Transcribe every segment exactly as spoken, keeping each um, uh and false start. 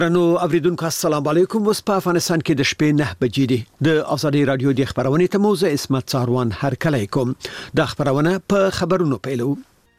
نو اوریدونکو السلام علیکم. وس په افغانستان کې د شپې نه بجې دي. د ازادي رادیو د خبرونې ته موزه اسمت څاروان هر کله کوم. د خبرونه په خبرونو پیلو.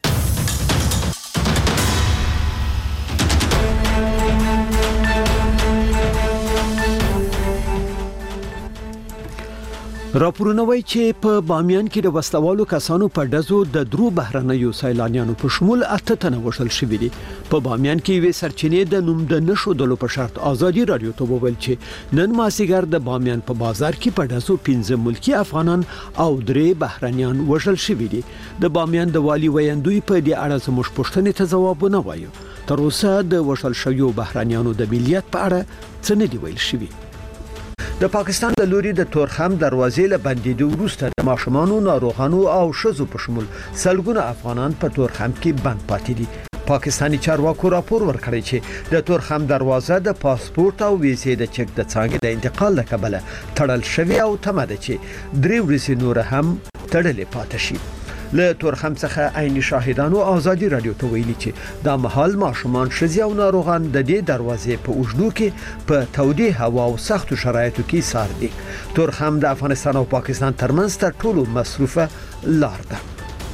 راپورونه وایي چې په بامیان کې د وسلوالو کسانو په ډزو د درو بهرنیو سیلانیانو په شمول اته تنه وژل شوي دي. په بامیان کې وې سرچینې د نوم د نشو دلو په شرط ازادي رادیو ته وویل چې نن مازیګر د بامیان په بازار کې په ډزو پنځه ملکی افغانان او درې بهرنیان وژل شوي دي. د بامیان د والی ویندوی په دې اړه زموږ پوښتنې ته ځواب نه وایو. تر اوسه د وژل شویو بهرنیانو د ملیت په اړه څه نه دی ویل شوی. د پاکستان د لوري د تورخم دروازې له بندیدو وروسته د ماشومانو، ناروغانو او شذو په شمول سلګونه افغانان په تورخم کې بند پاتې دي. پاکستاني چارواکو راپور ورکړی چې د تورخم دروازه د پاسپورت او ویزې د چک د څنګه د انتقال له کبله تړل شوی او تمه ده چې درې ورځې نور هم تړلې پاتې شي. له تورخم څخه عیني شاهدانو ازادي رادیو ته ویلي چې د مهال ماشومان، شذي او ناروغان د دې دروازې په اوږدو کې په تودې هوا او سختو شرایطو کې سار دي. تورخم د افغانستان او پاکستان ترمنځ تر ټولو مصروفه لار ده.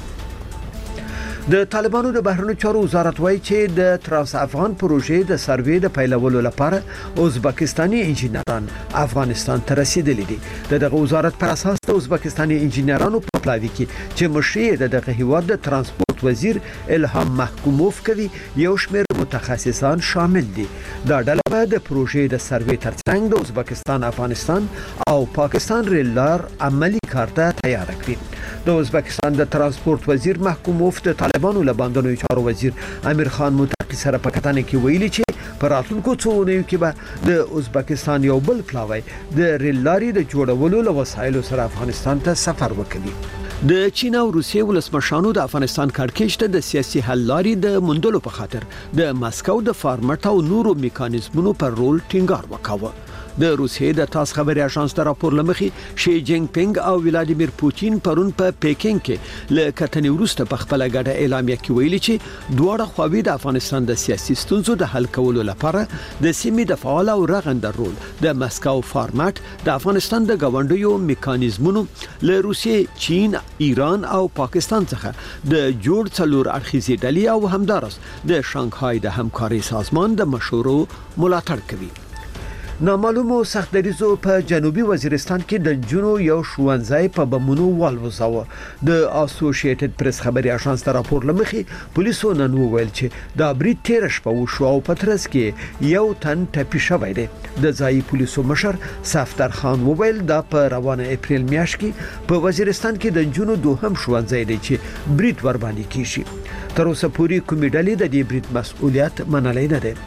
د طالبانو د بهرنیو چارو وزارت وایي چې د ترانس افغان پروژې د سروې د پیلولو لپاره ازبکستاني انجینران افغانستان ته رسیدلي دي. دغه وزارت پر اساس د ازبکستاني انجینرانو په پلاوي کې چې مشر د دغه هیواد د ترانسپورت وزیر الهام محکوموف کوي یو شمېر متخصصان شامل دي. دا ډله به د پروژې د سروې ترڅنګ د ازبکستان، افغانستان او پاکستان ریل لار عملی کار ته تیار کړي. د ازبکستان د ترانسپورت وزیر محکوموف د طالبانو له باندې چارو وزیر امیر خان متقی سره په کتنه کې ویلي چې په راتلونکو څو اونیو کې به د ازبکستان یو بل پلاوی د ریل لارې د جوړولو له وسایلو سره افغانستان ته سفر وکړي. د چین او روسیې ولسمشرانو د افغانستان کړکېچ ته د سیاسي حل لارې د موندلو په خاطر د مسکو د فارمټ او نورو میکانیزمونو پر رول ټینګار وکاوه. د روسیې د تاس خبري اژانس د راپور لمخې شي جینګ پینګ او ولادیمیر پوتین پرون په پیکینګ کې له کتنې وروسته په خپل غټه اعلامیه کې ویلي چې دواړه خواوې د افغانستان د سیاسي ستونزو د حل کولو لپاره د سیمې د فعال او رغنده رول د مسکو فارمټ د افغانستان د غونډیو میکانیزمونو له روسیې، چین، ایران او پاکستان څخه د جوړ څلور اړخیزې ډلې او همدارس د شانګهای د همکاري سازمان د مشورو ملاتړ کوي. نامعلومو سختدریزو په جنوبي وزیرستان کې د جنو یو ښوونځی په بمونو والوزاوه. د اسوسییټډ پریس خبري اژانس د راپور لمخې پولیسو نن وویل چې دا برید تیر شپه وشو او په ترڅ کې یو تن ټپي شوی دی. د ځایي پولیسو مشر صفدر خان وویل دا په روانه اپریل میاشت کې په وزیرستان کې د جنو دوهم ښوونځی دی چې برید ور باندې کیږي. تر اوسه پورې کومې ډلې د دې برید مسؤلیت منلای نه دی.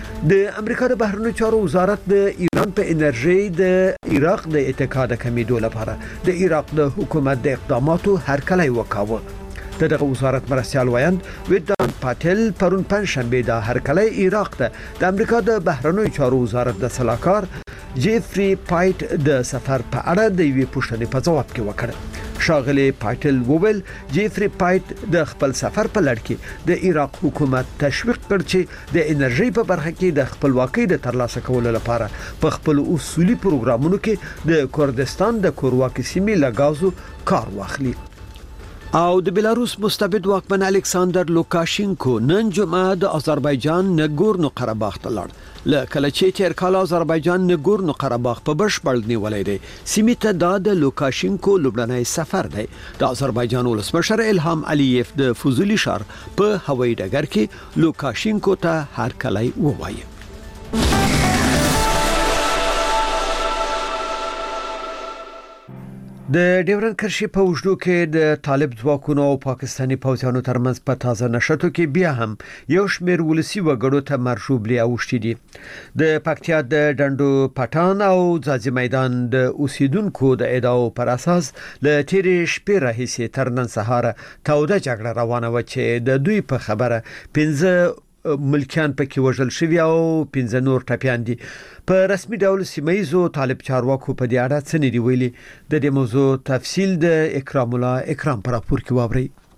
د امریکا د بهرنیو چارو وزارت د ایران په انرژي د عراق د اتکا د کمیدو لپاره د عراق د حکومت د اقداماتو هرکلی وکاوه. دغه وزارت مرستيال ویاند ویدان پاتل پرون پنځشنبه د هرکلی عراق ته د امریکا د بهرنیو چارو وزارت د سلاکار جیفری پایټ د سفر په اړه د یوې پوښتنې په ځواب کې وکړ. شاغلی پایټل وویل جیفری پایټ د خپل سفر په لړ کې د عراق حکومت تشویق کړ چې د انرژي په برخه کې د خپلواکۍ د ترلاسه کولو لپاره په خپل اصولي پروګرامونو کې د کردستان د کورواکي سیمې لګازو کار واخلي. او د بلاروس مستبد واکمن الکساندر لوکاشینکو نن جمعه د آذربایجان نګورنو قرهباغ ته لاړ. لکه چې تیر کال آذربایجان نګورنو قرهباغ په بشپړ نیولای دی. سیمې ته دا د لوکاشینکو لومړنی سفر دی. د آذربایجان ولسمشر الهام علیف د فوزولی ښار په هوایي ډګر کې لوکاشینکو ته هرکلی ووایي. د ډیورند کرښې په اوږدو کې د طالب ځواکونو او پاکستاني پوځیانو ترمنځ په تازه نشټو کې بیا هم یو شمېر ولسي وګړو ته مرشوبلي اوښتي دي. د پکتیا د ډنډو پټان او ځاځي میدان د اوسیدونکو د ادعاو پر اساس له تیرې شپې راهیسې تر نن سهاره توده جګړه روانه وه چې د دوی په خبره پنځه ملکیان پکې وژل شوي او پنځه نور ټپیان دي. په رسمي ډول سیمایزو طالب چارواکو په دې اړه څه نه دی ویلي. د دې موضوع تفصیل د اکرام الله اکرام پر راپور کې واورئ.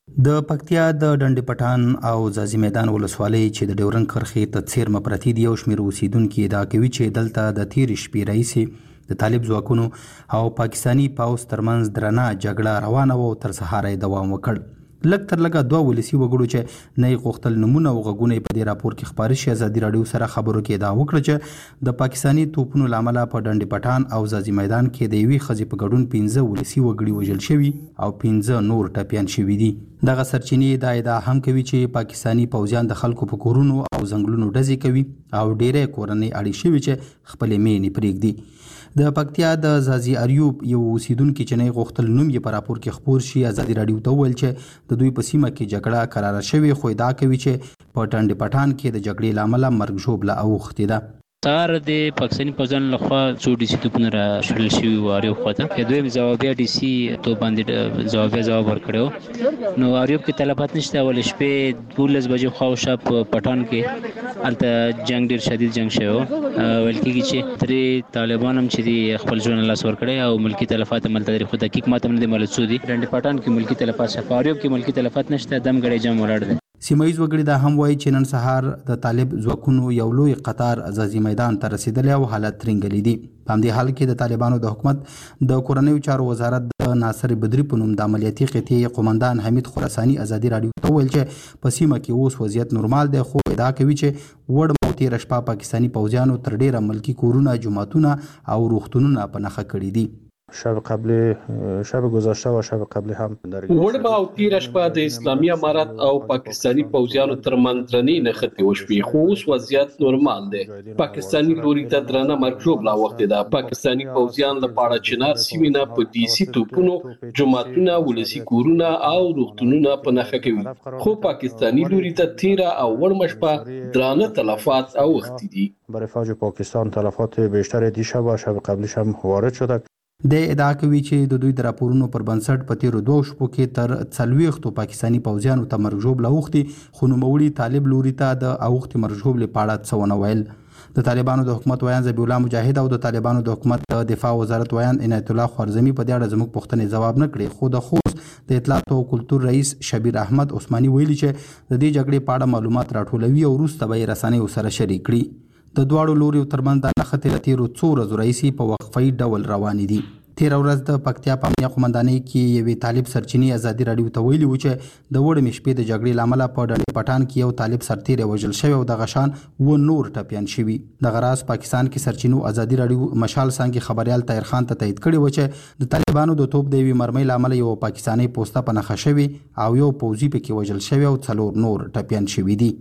د پکتیا د ډنډ پټان او ځاځي میدان ولسوالۍ چې د ډیورنډ کرښې ته څیرمه پرتې دي، یو شمېر اوسیدونکي ادعا کوي چې دلته د تېرې شپې راهیسې د طالب ځواکونو او پاکستاني پوځ ترمنځ درنه جګړه روانه وه او تر سهاره یې دوام وکړ. لږ تر لږه دوه ولسي وګړو چې نه یې غوښتل نومونه او غږونه یې په دې راپور کې خپاره شي، ازادي راډیو سره خبرو کې ادعا وکړه چې د پاکستاني توپونو له امله په ډنډ پټان او ځاځي میدان کې د یوې ښځې په ګډون پنځه ولسي وګړي وژل شوي او پنځه نور ټپیان شوي دي. دغه سرچینې دا ادعا هم کوي چې پاکستاني پوځیان د خلکو په کورونو او ځنګلونو ډزې کوي او ډیری کورنۍ اړې شوي چې خپلې مینې پرېږدي. د پکتیا د ځاځي اریوب یو اوسیدونکي چې نه غوښتل نوم یې په راپور کې خپور شي، ازادي راډیو ته وویل چې د دوی په سیمه کې جګړه کراره شوې، خو ادعا کوي چې په ډنډ پټان کې د جګړې له امله مرګ ژوبله اوښتې ده. سهار د پاکستاني پوځیانو لخوا څو ډي سي توپونه را شړل شوي وو اریوب خواته، دویم ځوابیه ډي سي توپ باندې ځوابیه ځواب ورکړی و. نو اریوب کې تلفات نشته، ولې شپې دولس بجې خواوشا په پټان کې هلته جنګ ډېر شدید جنګ شوی و. ویل کېږي چې درې طالبان هم چې دي خپل ژوند لاس ورکړی او ملکي تلفات هم هلته لري، خو دقیق ماته هم نه دی معلوم څو دي. ډنډ پټان کې ملکي تلفات شته، په اریوب کې ملکي تلفات نشته، دم ګړی جام ولاړ دی. سیمه ییز وګړي دا هم وایي چې نن سهار د طالب ځواکونو یو لوی قطار ځاځي میدان ته رسېدلی او حالت ترنګلی دي. په همدې حال کې د طالبانو د حکومت د کورنیو چارو وزارت د ناصر بدري په نوم د عملیاتي قطعې قومندان حمید خراساني ازادي راډیو ته وویل چې په سیمه کې اوس وضعیت نورمال دی، خو ادعا کوي چې وړ مو تېره شپه پاکستاني پوځیانو تر ډېره ملکي کورونه، جوماتونه او روغتونونه په نښه کړي دي. شب قبل شب گذشته و شب قبل هم وړمه او تیره شپه د اسلامي امارت او پاکستاني پوځیانو ترمنځ درنې نښتې وشوې، خو اوس وضعیت نورمال دی. پاکستاني لوري ته درنه مرګ ژوبله اوښتې ده. پاکستاني پوځیان له پاړه چنار سیمې نه په ډي سي توپونو جوماتونه، ولسي کورونه او روغتونونه په نښه کوي، خو پاکستاني لوري ته تیره او وړمه شپه درانه تلفات اوښتي دي. برای فوج پاکستان تلفات بیشتر دیشب و شب قبلش هم وارد شده. د ادعا کوي چې د دوی د راپورونو پر بنسټ په تیرو دوه شپو کې تر څلوېښتو پاکستاني پوځیانو ته مرګ ژوبله اوښتي، خو نوموړي طالب لوري ته د اوښتې مرګ ژوبلې په اړه څه ونه ویل. د طالبانو د حکومت ویان ذبیح الله مجاهد او د طالبانو د حکومت د دفاع وزارت ویان عنایت الله خوارزمي په دې اړه زموږ پوښتنې ځواب نه کړې، خو د خوست د اطلاعات او کلتور رئیس شبیر احمد عثماني ویلي چې د دې جګړې په اړه معلومات راټولوي او وروسته به یې رسنیو سره شریک کړي. د دواړو لوریو ترمنځ د نښتې له تېرو څو ورځو راهیسې په وقفه‌یي ډول روانې دي. تېره ورځ د پکتیا په امنیه قومندانۍ کې یوې طالب سرچینې ازادي راډیو ته ویلي وو چې د وړمې شپې د جګړې له امله په ډنډ پټان کې یو طالب سرتېری وژل شوی او دغه شان اووه نور ټپیان شوي. دغه راز پاکستان کې سرچینو ازادي راډیو مشال څانګې خبریال طاهر خان ته تایید کړی و چې د طالبانو د توپ د یوې مرمۍ له امله یو پاکستاني پوسته په نښه شوي او یو پوځي پکې وژل شوی او څلور نور ټپیان شوي دي.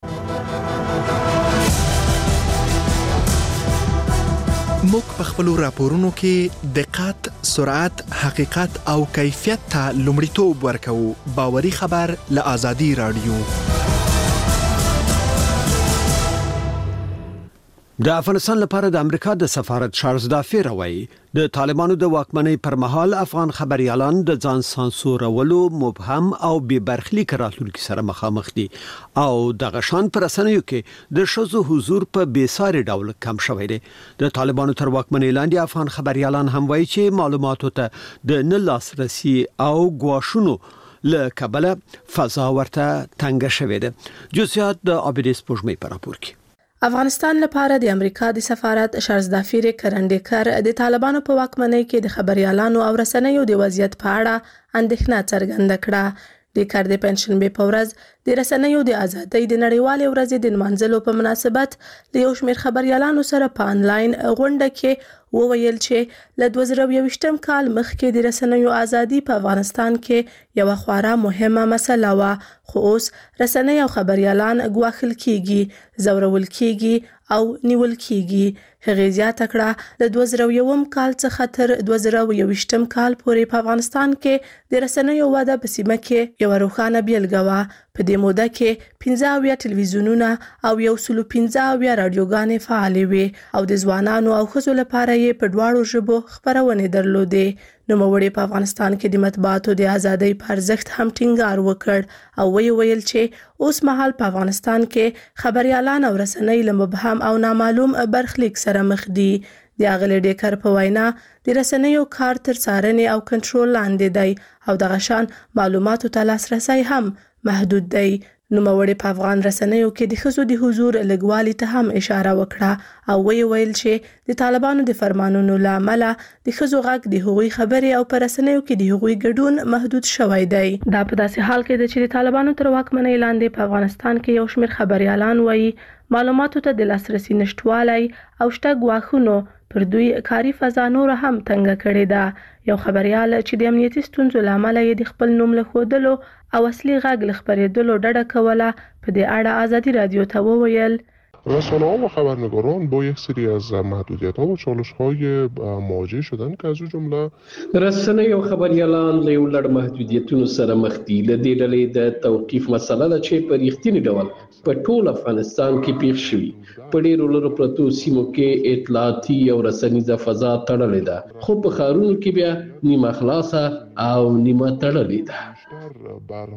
موږ په خپلو راپورونو کې دقت، سرعت، حقیقت او کیفیت ته لومړیتوب ورکوو. باوري خبر له آزادي راډیو. د افغانستان لپاره د امریکا د سفارت چارلز دافیر وایي د طالبانو د واکمنۍ پر مهال افغان خبريالان د ځان سانسورولو، مبهم او بې برخلیک راتلونکي سره مخامخ دي او د غشان پر اسانیو کې د شذو حضور په بیساري ډول کم شوی دی. د طالبانو تر واکمنۍ لاندې افغان خبريالان هم وایي چې معلوماتو ته د نه لاسرسي او ګواښونو له کبله فضا ورته تنګ شوې ده. جزئیات د عابدیس پوجمې په راپور کې. افغانستان لپاره د امریکا د سفارت چارلز دافیر کرندیکر د طالبانو په واکمنۍ کې د خبريالانو او رسنیو د وضعیت په اړه اندېښنه څرګنده کړه. د کار د پنځشنبه په ورځ د رسنیو د ازادۍ د نړیوالې ورځې د نمانځلو په مناسبت له یو شمېر خبريالانو سره په انلاین غونډه کې وویل چې له دوه زره یوویشتم کال مخکې د رسنیو ازادي په افغانستان کې یو خورا مهمه مسله وه، خو اوس رسنۍ او خبريالان ګواښل کیږي، ځورول کیږي او نیول کیږي. هغې زیاته کړه د دوه زره یوم کال څخه تر دوه زره یوویشتم کال پورې په افغانستان کې د رسنیو وده په سیمه کې یو روښانه بیلګه وه. په دې موده کې پنځه اویا ټلویزیونونه او یو سل پنځه اویا رادیوګانې فعالې وې او د ځوانانو او ښځو لپاره یې په دواړو ژبو خپرونې درلودې. نوموړي په افغانستان کې د مطبوعاتو د ازادۍ په ارزښت هم ټینګار وکړ او ویې ویل چې اوس مهال په افغانستان کې خبريالان او رسنۍ له مبهم او نامعلوم برخلیک سره مخ دي. د اغلی ډیکر په وینا د رسنیو کار تر څارنې او کنټرول لاندې دی او دغه شان معلوماتو ته لاسرسی هم محدود دی. نوموړي په افغان رسنیو کې د ښځو د حضور لږوالي ته هم اشاره وکړه او ویې ویل چې د طالبانو د فرمانونو له امله د ښځو غږ د هغوی خبرې او په رسنیو کې د هغوی ګډون محدود شوی دی. دا په داسې حال کې ده چې د طالبانو تر واکمنۍ لاندې په افغانستان کې یو شمېر خبريالان وایي معلوماتو ته د لاسرسي نشټوالی او شته ګواښونو پر دوی کاري فضا نور هم تنګه کړې ده. یو خبريال چې د امنیتي ستونزو له امله یې د خپل نوم له ښودلو او اصلي غږ له خپرېدلو ډډه کوله په دې اړه آزادي رادیو ته وویل رسانه‌ها و خبرنگاران با یک سری از محدودیت‌ها و چالش‌های مواجه شدن که از جمله رسنۍ او خبريالان له یو لړ محدودیتونو سره مخ دي. له دې ډلې د توقیف مسله ده چې په رښتیني ډول په ټول افغانستان کې پیښ شوي. په ډېرو لرو پرتو سیمو کې اطلاعاتي او رسنیزه فضا تړلې ده، خو په ښارونو کې بیا نیمه خلاصه او نیمه تړلې ده. بر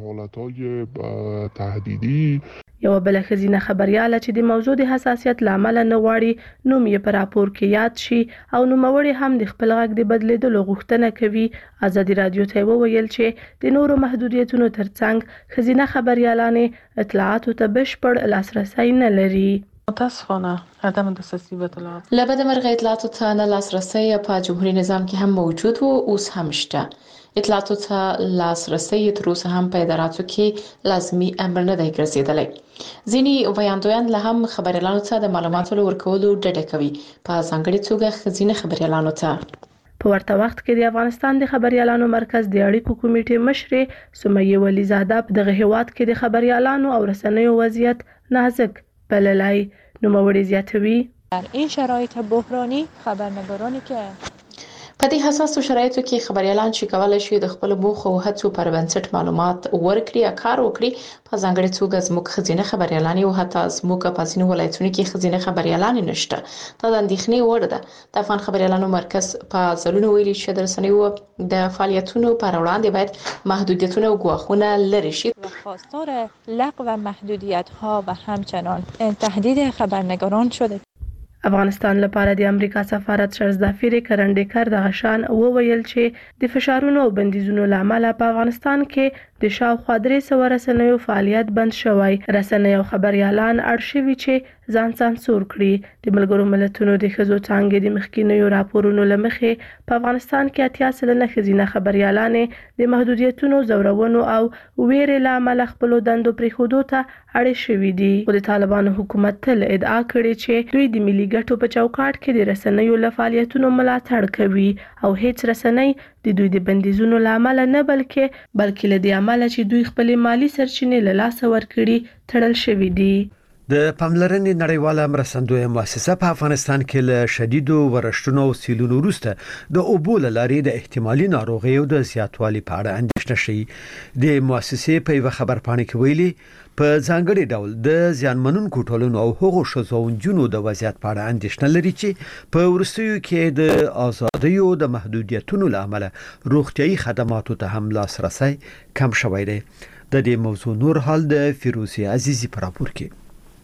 حالت‌های تهدیدی یو بل ښځینه خبرياله چې د موضوع د حساسیت لامل نه غواړي نوم یې په راپور کې یاد شي او نوموړي هم د خپل غږ د بدلیدلو غوښتنه کوي. آزادي رادیو ته وویل چې د نورو محدودیتونو ترڅنګ ښځینه خبريالانې اطلاعاتو ته بشپړ لاسرسی نه لري. متاسفانه عدم دسترسی به اطلاعات لبد مرغ اطلاعاتو ته نه لاسرسی په جمهوریت نظام کې هم موجود و اوس هم شته. اطلاعاتو ته لاسرسی تر اوسه هم په اداراتو کې لازمي امر نه دی ګرځېدلی. ځینې ویاندویان له هم خبريالانو ته د معلوماتو ورکولو ډډه کوي، په ځانګړې توګه ښځینه خبريالانو ته. په ورته وخت کې د افغانستان د خبريالانو مرکز د اړیکو کمیټې مشرې سمیه ولیزاده په دغه هیواد کې د خبريالانو او رسنیو وضعیت نازک بللی. نوموړي زیاتوي در این شرایط بحرانی خبرنگارانی که په دې حساسو شرایطو کې خبريالان چې کولای شي د خپل موخو او هڅو پر بنسټ معلومات ورکړي یا کار وکړي، په ځانګړې توګه زموږ ښځینه خبريالان او حتی زموږ په ځینو ولایتونو کې ښځینه خبريالان نشته. دا د اندېښنې وړ ده. د افغان خبريالانو مرکز په ځلونو ویلي چې د رسنیو د فعالیتونو پر وړاندې باید محدودیتونه او ګواښونه لرې شي. خواستار لغو محدودیت‌ها و همچنان تهدید خبرنگاران شده. افغانستان لپاره د امریکا سفارت شرزدافیر کرندیکر د غشان وویل چې د فشارونو او بندیزونو لامل په افغانستان کې د شاوخوا درې سوه رسنیو فعالیت بند شوی. رسنۍ او خبريالان اړ شوي چې ځان سانسور کړي. د ملګرو ملتونو د ښځو څانګې د مخکینیو راپورونو له مخې په افغانستان کې اتیا سلنه ښځینه خبريالانې د محدودیتونو، ځورونو او ویرې له امله خپلو دندو پرېښودو ته اړې شوي دي. خو د طالبانو حکومت تل ادعا کړې چې دوی د ملي ګټو په چوکاټ کې د رسنیو له فعالیتونو ملاتړ کوي او هیڅ رسنۍ د دوی د بندیزونو له امله نه بلکې بلکې له دې امله چې دوی خپلې مالی سرچینې له لاسه ورکړي تړل شوي دي. د پاملرنې نړیواله مرستندویه مؤسسه په افغانستان کې له شدیدو ورښتونو او سیلونو وروسته د اوبو له لارې د احتمالي ناروغیو د زیاتوالي په اړه اندېښنه شوې. د مؤسسې په یوه خبرپاڼه کې ویلي په ځانګړي ډول د زیانمنونکو ټولنو او هغو ښځو او نجونو د وضعیت په اړه اندېښنه لري چې په وروستیو کې د آزادیو د محدودیتونو له امله روغتیايي خدماتو ته هم لاسرسی کم شوی دی. د دې موضوع نور حال د فیروزي عزیزی په راپور کې.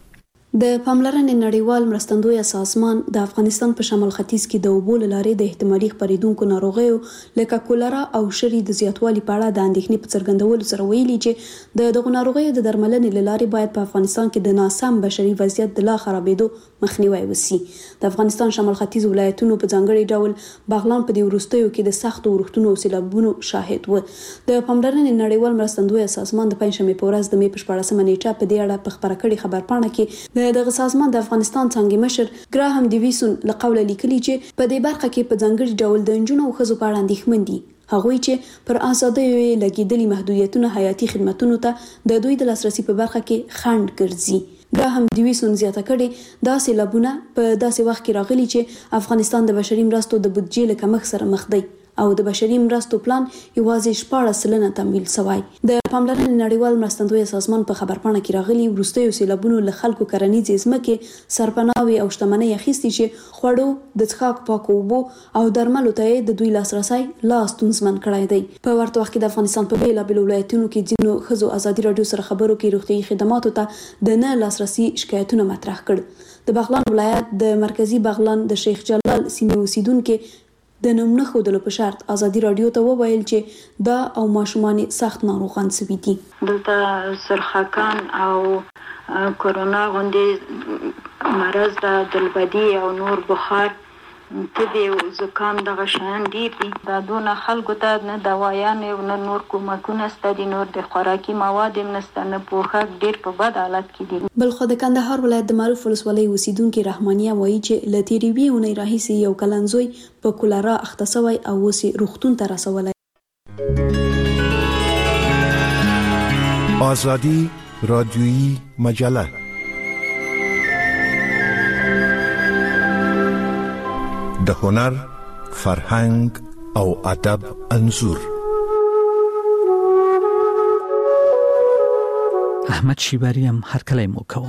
د پاملرنې نړیوال مرستندویه سازمان د افغانستان په شمال ختیځ کې د اوبو له لارې د احتمالي خپرېدونکو ناروغیو لکه کولرا او شری د زیاتوالي په اړه د اندېښنې په څرګندولو سره ویلي چې د دغو ناروغیو د درملنې له لارې باید په افغانستان کې د ناسم بشري وضعیت د لا خرابېدو مخنیوی وشي. د افغانستان شمال ختیځ ولایتونو په ځانګړي ډول بغلان په دې وروستیو کې د سختو اورښتونو او سیلابونو شاهد و. د پاملرنې نړیوال مرستندویه سازمان د پنځشنبې په ورځ د مې په شپاړسمه نیټه په دې اړه په خبره کړې خبرپاڼه کې د دغه سازمان د افغانستان څنګه مشر ګراهم ډیویسون له قوله لیکلي چې په دې برخه کې په ځانګړي ډول د نجونو او ښځو په اړه اندېښمن دي. هغوی چې پر آزادیو یې لګېدلي محدودیتونه حیاتي خدمتونو ته د دوی د لاسرسي په برخه کې خنډ ګرځي. ګراهم ډیویسون زیاته کړې دا سیلابونه په داسې وخت کې راغلي چې افغانستان د بشري مرستو د بودیجې له کمښت سره مخ دی او د بشري مرستو پلان یوازې شپاړس سلنه تمویل شوی. د پاملرنې نړیوال مرستندوی سازمان په خبرپاڼه کې راغلي وروستیو سیلابونو له خلکو کرنیزې ځمکې سرپناوي او شتمنۍ اخیستې چې خوړو د څښاک پاکو اوبو او درملو ته د دوی لاسرسی لا ستونزمن کړی دی. په ورته وخت کې د افغانستان په بېلابېلو ولایتونو کې ځینو ښځو ازادي راډیو سره خبرو کې روغتیایي خدماتو ته د نه لاسرسي شکایتونه مطرح کړ. د بغلان ولایت د مرکزی بغلان د شیخ جلال سیمې اوسیدونکو د نوم نه ښودلو په شرط ازادي راډیو ته وویل چې دا او ماشومان سخت ناروغان شوي دي. دلته سرخکان او کورونا غوندې مرض د دلبدي او نور بخار تبي او زکام دغه شیان ډېر دي. دا دونه خلکو ته نه دوايان او نه نور کومکونه شته دي، نور د خوراکي مواد هم نشته، نه پوښاک، ډېر په بد حالت کې دي. بلخو د کندهار ولایت د معروف ولسوالۍ اوسیدونکي رحمانیه وایي چې له تېرې یوې اونۍ راهیسې یو کلنزوی په کولرا اخته شوی او اوس یې روغتون ته رسولی. آزادی رادیویی مجله د هنر، فرهنګ او ادب انځور. احمد شیبری هم هرکلی مو کوم.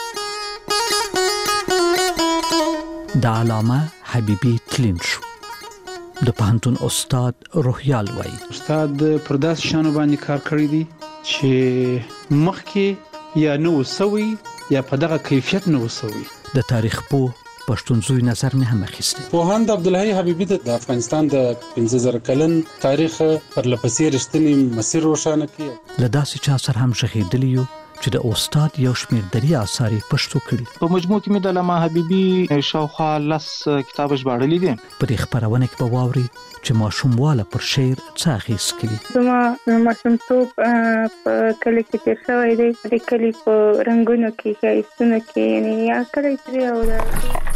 د علامه حبیبی تلین شو. د پوهنتون استاد روحیال وایي استاد پر داسې شانو باندې کار کړی دی چې مخکې یا نه وسوي یا په دغه کیفیت نه وسوي. د تاریخ پوه پښتون زوی نظر مې هم اخیستی. پوهاند عبدالحی حبیبی د افغانستان د پنځه زره کلن تاریخ پر لپسې رښتینی مسیر روښانه کړي. له داسې چا سره هم غږېدلی یو چې د استاد یو شمېر دري اثار یې پښتو کړي. په مجموع کې مې د علامه حبیبي شاوخوا لس کتاب ژباړلي دي. په دې خپرونه کې به واورئ چې ماشومواله پر شعر څه اغېز کوي. زما ماشومتوب په کلي کې تېر شوی دی. د کلي په رنګونو کې، ښایستونو کې، یعنې یا کلی ترې او د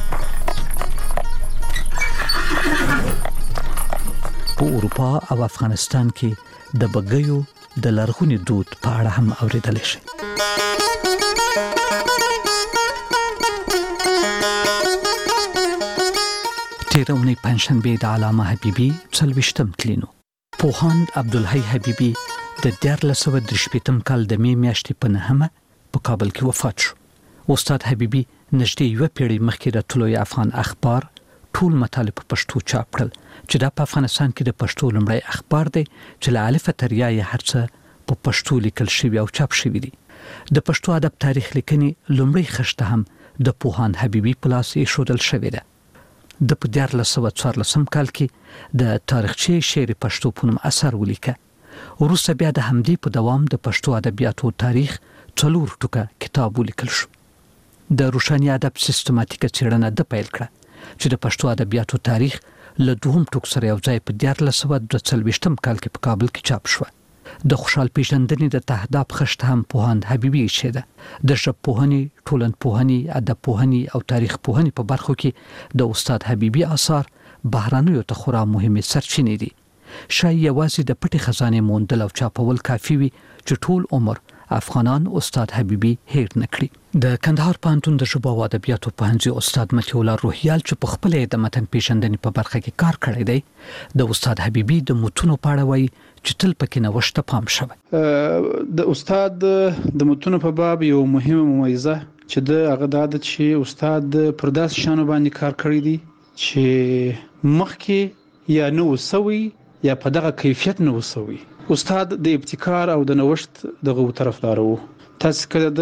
په اروپا او افغانستان کې د بګیو د لرغوني دود په اړه هم اوریدلی شي. تېره اونۍ پنجشنبې د علامه حبیبي څلوېښتم تلین و. پوهاند عبدالحی حبیبي د دیارلس سوه درې شپېتم کال د مې میاشتې په نهمه په کابل کې وفات شو. استاد حبیبي نږدې یوه پیړۍ مخکې د طلوع افغان اخبار ټول مطالب په پښتو چاپ کړل چې دا په افغانستان کې د پښتو لومړی اخبار دی چې له الفه تر یایې هر څه په پښتو لیکل شوي او چاپ شوي دي. د پښتو ادب تاریخ لیکنې لومړۍ خښته هم د پوهاند حبیبي په لاس ایښودل شوې ده. د په دیارلس سوه څوارلسم کال کې د تاریخچې شعر پښتو په نوم اثر ولیکه. وروسته بیا د همدې په دوام د پښتو ادبیاتو تاریخ څلور ټوکه کتاب ولیکل شو. د روښاني ادب سیستماتیکه څېړنه د پیل کړه چې د پښتو ادبیاتو تاریخ له دوهم ټوک سره یو ځای په دیارلس سوه دوه څلوېښتم کال کې په کابل کې چاپ شوه. د خوشحال پیژندنې د تهداب خښته هم پوهاند حبیبي ایښې ده. د ژبپوهنې، ټولنپوهنې، ادبپوهنې او تاریخ پوهنې په برخو کې د استاد حبیبي آثار بهرنیو ته خورا مهمې سرچینې دي. شاید یوازې د پټې خزانې موندل او چاپول کافي وي چې ټول عمر افغانان استاد حبیبي هیر نکړي. د کندهار پوهنتون د ژبو او ادبیاتو پوهنځي استاد مطیع الله روحیال چې په خپل د متن پیژندنې په برخه کې کار کړی دی، د استاد حبیبي د متونو په اړه وایي چې تل پکې نوښت ته پام شوی. د استاد د متونو په باب یو مهمه ممیزه چې د هغه دا ده چې استاد پر داسې شانو باندې کار کړی دی چې مخکې یا نه وسوي یا په دغه کیفیت نه وسوي. استاد د ابتکار او د نوښت دغه طرفدار وو. تاسو کله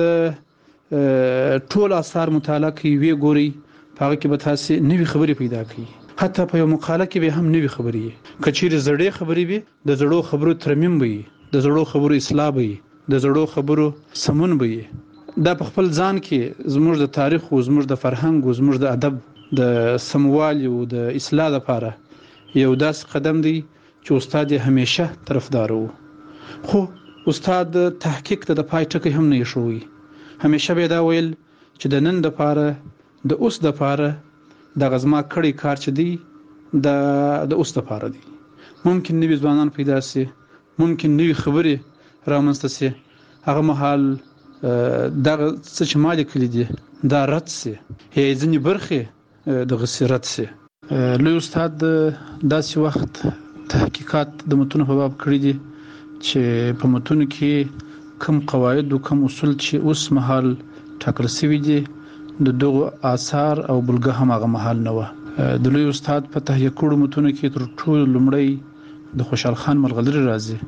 د ټول آثار مطالعه کوي وی ګوري، په هغه کې به تاسو نوې خبرې پیدا کړئ. حتی په یو مقاله کې به هم نوې خبرې، کچېرې زړې خبرې وي د زړو خبرو ترمیم وي، د زړو خبرو اصلاح وي، د زړو خبرو سمون وي. دا په خپل ځان کې زموږ د تاریخ او زموږ د فرهنګ او زموږ د ادب د سموالي او د اصلاح لپاره یو داس قدم دی چې استاد همیشه طرفدار وو. خو استاد تحقیق ته د پای ټکی هم نه شوی. همیشه به دا ویل چې د نن د پاره د اوس د پاره د غزما کړي کار چې دی د د اوس د پاره دی. ممکن نوی ځوانان پیدا سي، ممکن نوی خبرې رامنځته سي، هغه مهال دغه څه چې مالک لیدي دا رد سي، هي ځنی برخه د غسرت سي. لوی استاد داسې وخت تحقیقات د متونو په باب کړی دي چې په متونو کې کوم قواعد او کوم اصول چې اوس مهال ټاکل شوي دي د دغه آثار او بلګه هم هغه مهال نه و. د لوی استاد په تهیه کړو متونو کې تر ټولو لومړی د خوشحال خان ملغلري راځي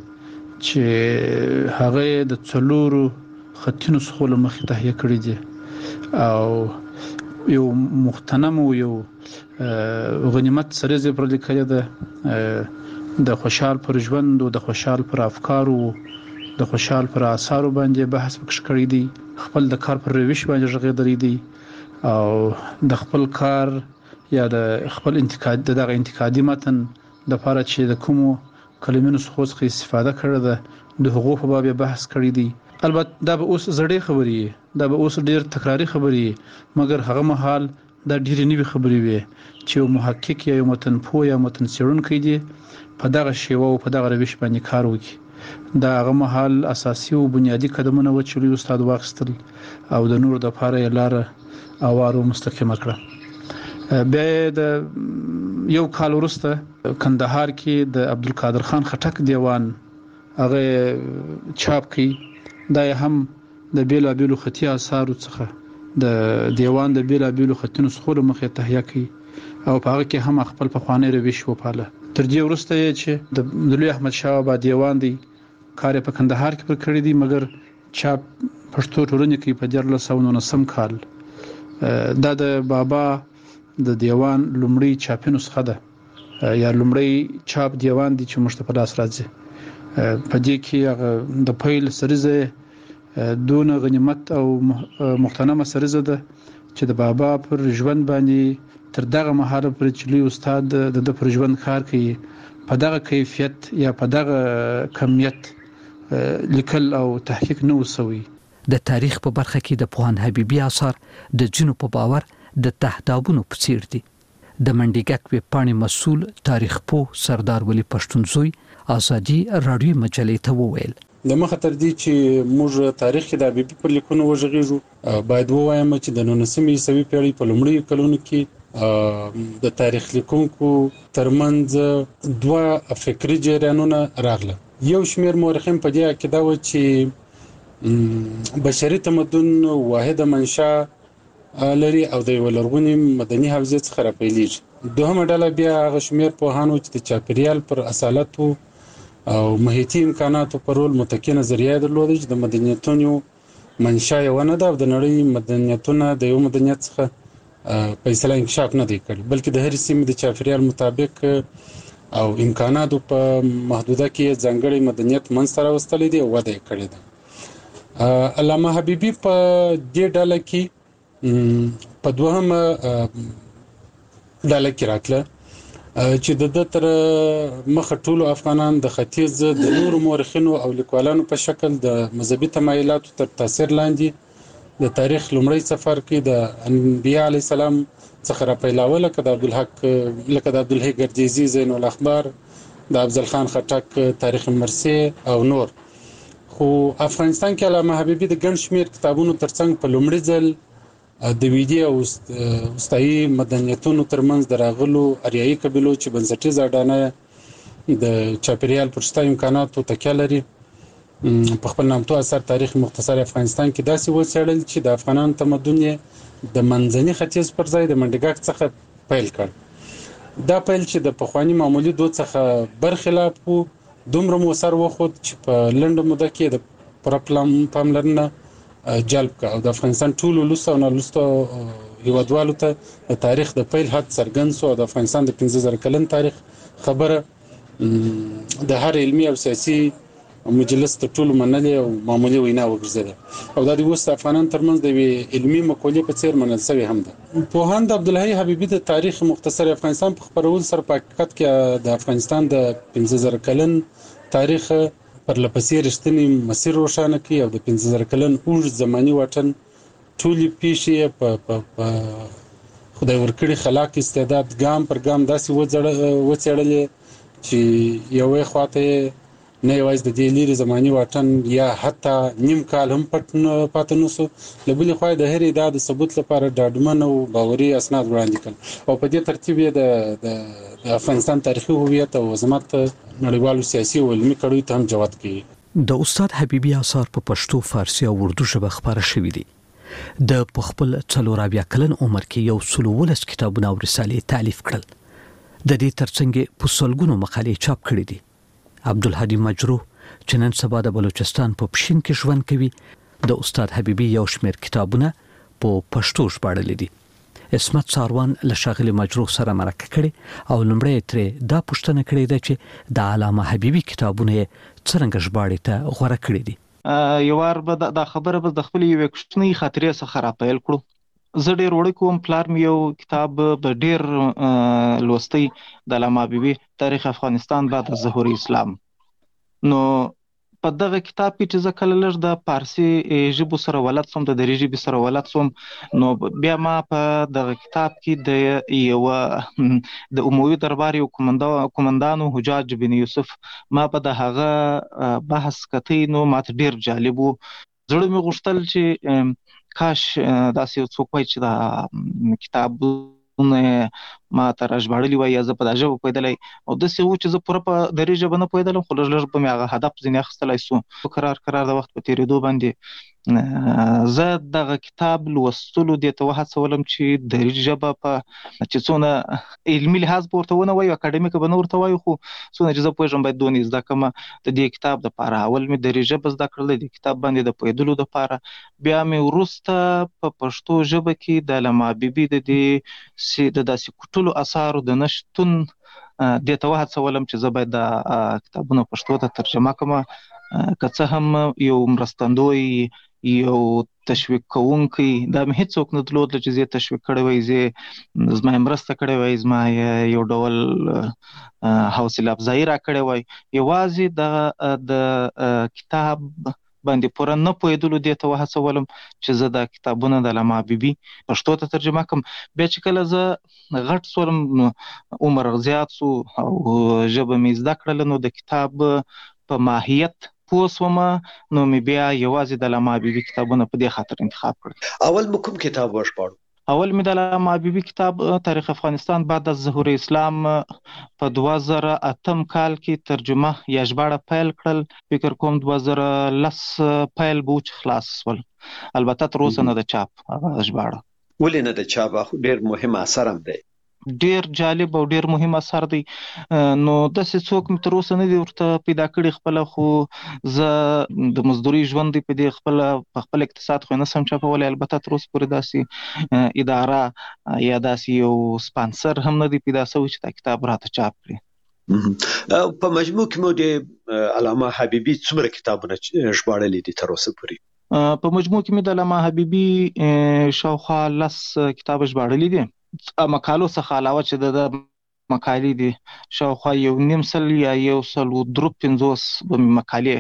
چې هغه د څلورو خطینو څخه لمخې تهیه کړی دي او یو مختنم او یو غنیمت سریزه پر لیکل ده د خوشحال پر ژوند او د خوشحال پر افکار او د خوشحال پر آثار باندې بحث وکړ کړی دی. خپل د کار پر روش باندې ژغېدلی دی او د خپل کار یا د خپل انتقاد دغه انتقادي متن د لپاره چې د کومو کلمینو څخه استفاده کړې ده د حقوق په باب بحث کړی دی. البته دا به اوس زړې خبرې دا به اوس ډېر تکراری خبرې مګر هغه مهال دا ډېر نوې خبرې وي چې یو محقق یا یو متن پوه یا متن څېړونکی دی په دغه شیوه او په دغه روش باندې کار وکړي. دا هغه مهال اساسي او بنیادی قدمونه و چې لوی استاد واخیستل او د نور د لپاره یې لاره اوارو مستقیمه کړه. بیا د یو کال وروسته کندهار کې د عبدالقادر خان خټک دیوان هغه چاپ کړي. دا هم د بیلا بیلو خطي آثارو څخه د دیوان د بیلا بیلو خطونو څخه مخې تهیه کړي او په هغه کې هم خپل پخوانی روش وپاله. تر دې وروسته چې د لوی احمد شاه بابا دیوان دی کار په کندهار کې پر کړی دی مګر چاپ پښتو ټولنې کې په دیارلس سوه نولسم کال دا د بابا د دیوان لومړی چاپي نسخه ده یا لومړی چاپ دیوان دی چې موږ ته په لاس راځي. په دې کې د پیل سریزه دون غنیمت او مختنمه سریزه ده چې د بابا پر ژوند باندې تر دغه مهاله پر چلی استاد د پر ژوند کار کوي په دغه کیفیت یا په دغه کمیت لیکل او تحقیق نه وسوي. د تاریخ په برخه کې د پوهان حبیبي آثار د جنو په باور د تهدابونو په څیر دي. د منډیګک وی پاڼې مسول تاریخ پوه سردار ولی پښتونزوی ازادي رادیو مجلې ته وویل د مخه تر دې چې موږ تاریخ کې د حبیبي پر لیکونو وژغېږو باید ووایم چې د نولسمې عیسوي پیړۍ په لومړیو کلونو کې د تاریخ لیکونکو ترمنځ دوه فکري جریانونه راغله. یو شمېر مورخین په دې عقیده و چې بشري تمدن واحده منشا لري او د یو لرغونې مدني حوزې څخه راپیلېږي. دوهمه ډله بیا هغه شمېر پوهان و چې د چاپیریال پر اصالتو او محیطي امکاناتو پر رول متکي نظریه درلوده چې د مدنیتونو منشا یې ونه ده او د نړۍ مدنیتونه د یو مدنیت څخه په اصطلاح انکشاف نه دی کړی بلکې د هرې سیمې د چاپیریال مطابق او امکاناتو په محدوده کې ځانګړی مدنیت منځته راوستلی دی او وده یې کړې ده. علامه حبیبي په دې ډله کې په دوهمه ډله کې راتله چې د د تر مخه ټولو افغانان د ختیځ د نورو مورخینو او لیکوالانو په شکل د مذهبي تمایلاتو تر تاثیر لاندې د تاریخ لومړی سفر کې د انبیاء علی السلام څخه راپیلاوه لکه د عبدالحق لکه د عبدالحی ګردیزي زین الاخبار د افضل خان خټک تاریخ مرسی او نور. خو افغانستان کې علامه حبیبي د ګڼ شمېر کتابونو ترڅنګ په لومړي ځل د ویدي او وستایي مدنیتونو ترمنځ د راغلو اریایي قبیلو چې بنسټیزه اډانه د چاپیریال پر شته امکاناتو تکیه لري په خپل نامتو اثر تاریخ مختصر افغانستان کې داسې وڅېړل چې د افغانانو تمدن یې د منځني ختیځ پر ځای د منډیګک څخه پیل کړ. دا پیل چې د پخواني معمولي دود څخه برخلاف و دومره مؤثر وښود چې په لنډه موده کې د پوره پاملرنه جلب کا او د افغانستان ټولو لوستو او نالوستو هیوادوالو ته د تاریخ د پیل حد څرګند شو او د افغانستان د پنځه زره کلن تاریخ خبره د هر علمي او سیاسي مجلس ته ټولو منلې او معمولي وینا وګرځېده او دا د اوس افغانان ترمنځ د علمي مقولې په څیر منل شوی هم ده. پوهان د عبدالحی حبیبي د تاریخ مختصر افغانستان په خپرول سره په حقیقت کې د افغانستان د پنځه زره کلن تاریخ پر لپسې رښتینی مسیر روښانه کړي او د پنځه زره کلن اوږد زماني واټن ټولې پیښې په خدای ورکړي خلاق استعداد ګام پر ګام داسې وڅېړلې چې یوې خواته نه یوازې د دې لري زماني واټن یا حتی نیم کال هم پټ پاتې نشو. له بلې خوا د هر ادعا د ثبوت لپاره ډاډمن او باوري اسناد وړاندې کړل او په دې ترتیب یې د د افغانستان تاریخي هویت او عظمت نړیوالو سیاسي او علمي کړیو ته هم جوت کړي. د استاد حبیبي اثار په پښتو، فارسی او اردو ژبه خپاره شوي دي. د خپل څلور اویا کلن عمر کې یو سل ولس کتابونه او رسالې تالیف کړل. د دې ترڅنګ په سلګونو مقالې چاپ کړې دي. عبدالهادي مجروح چې نن سبا د بلوچستان په پښین کې ژوند کوي، د استاد حبیبي یو شمېر کتابونه په پښتو ژباړلي دي. اسمت ساروان له ښاغلي مجروح سره مرکه کړې او لومړی ترې دا پوښتنه کړې ده چې د علامه حبیبي کتابونه یې څرنګه ژباړې ته غوره کړي دي. یو وار به دا خبره به د خپل یوې کوچنۍ خاطرې څخه راپیل کړو. زه ډېر وړوکی وم، پلار مې یو کتاب به ډېر لوستی د علامه حبیبي تاریخ افغانستان بعد از ظهور اسلام. نو په دغه کتاب کې چې زه کله لږ د پارسي ژبو سره ولد سوم، د دري ژبې سره ولد سوم، نو بیا ما په دغه کتاب کې د یو د عموي دربار یو قومندان حجاج بن یوسف ما په د هغه بحث کتی، نو ماته ډېر جالب و. زړه مې غوښتل چې کاش داسې یو څوک وای چې دا کتابونه ما ته راژباړلي وای یا زه په دا ژبه پوهېدلی. او داسې و چې زه پوره په دري ژبه نه پوهېدلم، خو لږ لږ به مې هغه هدف ځینې اخیستلی سو. کرار کرار د وخت په تېرېدو باندې زه دغه کتاب لوستلو دې ته وهڅولم چې دري ژبه په چې څونه علمي لحاظ به ورته ونه وایو، اکاډمیکه به نه ورته وایو، خو څونه چې زه پوهېږم باید دونې زده کړمه د دې کتاب دپاره. اول مې دري ژبه زده کړله د کتاب باندې د پوهېدلو دپاره، بیا مې وروسته په پښتو ژبه کې د علامه حبیبي د دې د داسې کوټلو اثارو د نه شتون دې ته وهڅولم چې زه باید دا کتابونه پښتو ته ترجمه کړم. که څه هم یو مرستندوی، یو تشویق کوونکی، دا مې هیڅوک نه درلود چې زه تشویق کړی وای، زه زما مرسته کړی وای، زما یو ډول حوصله افزایي را کړی وای. یوازې د کتاب باندې پوره نه پوهېدلو دې ته وهڅولم چې زه دا کتابونه د علامه حبیبي پښتو ته ترجمه کړم. بیا چې کله زه غټ سولم، عمر زیات سو او ژبه مې زده کړله، نو د کتاب په ماهیت پوه سومه، نو مې بیا یوازې د علامه حبیبي کتابونه په دې خاطر انتخاب کړل. اول مو کوم کتاب وژباړو؟ اول مې د علامه حبیبي کتاب تاریخ افغانستان بعد از ظهور اسلام په دوه زره اتم کال کې ترجمه یا ژباړه پیل کړل. فکر کوم دوه زره لس پیل به چې خلاص سول. البته تر اوسه نه د چاپ هغه ژباړه. ولې نه د چاپ؟ ډېر مهم اثر هم دی، ډېر جالب او ډېر مهم اثر دی. نو داسې څوک مې تر اوسه نه دی ورته پیدا کړي خپله، خو زه د مزدوري ژوند دی په دې خپله په خپل اقتصاد خو یې نه سم چاپولی. البته تر اوسه پورې داسې اداره یا داسې یو سپانسر هم نه دی پیدا شوی چې دا کتاب راته چاپ کړي. په مجموع کې مو د علامه حبیبي څومره کتابونه ژباړلي دي تر اوسه پورې؟ په مجموع کې مې د علامه حبیبي شاوخوا لس کتاب ژباړلي دي. مقالو څخه علاوه چې د مقالې دي شاوخوا یو نیم سل یا یو سل و درو پنځوس به مې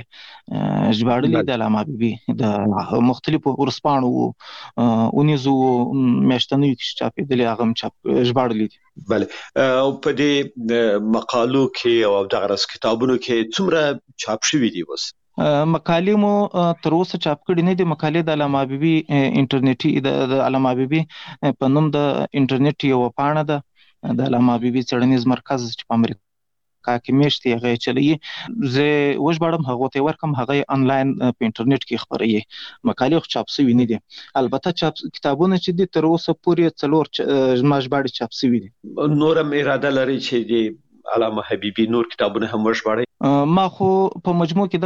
مقالې ژباړلي د علامه حبیبي د مختلفو ورځپاڼو اونیزو میاشتنیو کې چې چاپېدلې هغه هم چاپ ژباړلي دي. بله. او په دې مقالو کې او دغه راز کتابونو کې څومره چاپ شوي دي اوس؟ مقالې مو تر اوسه چاپ کړي نه دي. مقالې د علامه حبیبي انټرنیټي د علامه حبیبي په نوم د انټرنیټ یو پاڼه ده، د علامه حبیبي څېړنیز مرکز چې په امریکا کې میشت دی هغه یې چلوي. زه وژباړم، هغو ته یې ورکړم، هغه یې انلاین په انټرنیټ کې خپروي. مقالې خو چاپ شوي نه دي. البته چاپ کتابونه چې دي تر اوسه پورې څلور زما ژباړې چاپ شوي دي. نور هم اراده لري چې د علامه حبیبي نور کتابونه هم وژباړئ؟ ما خو په مجموع کې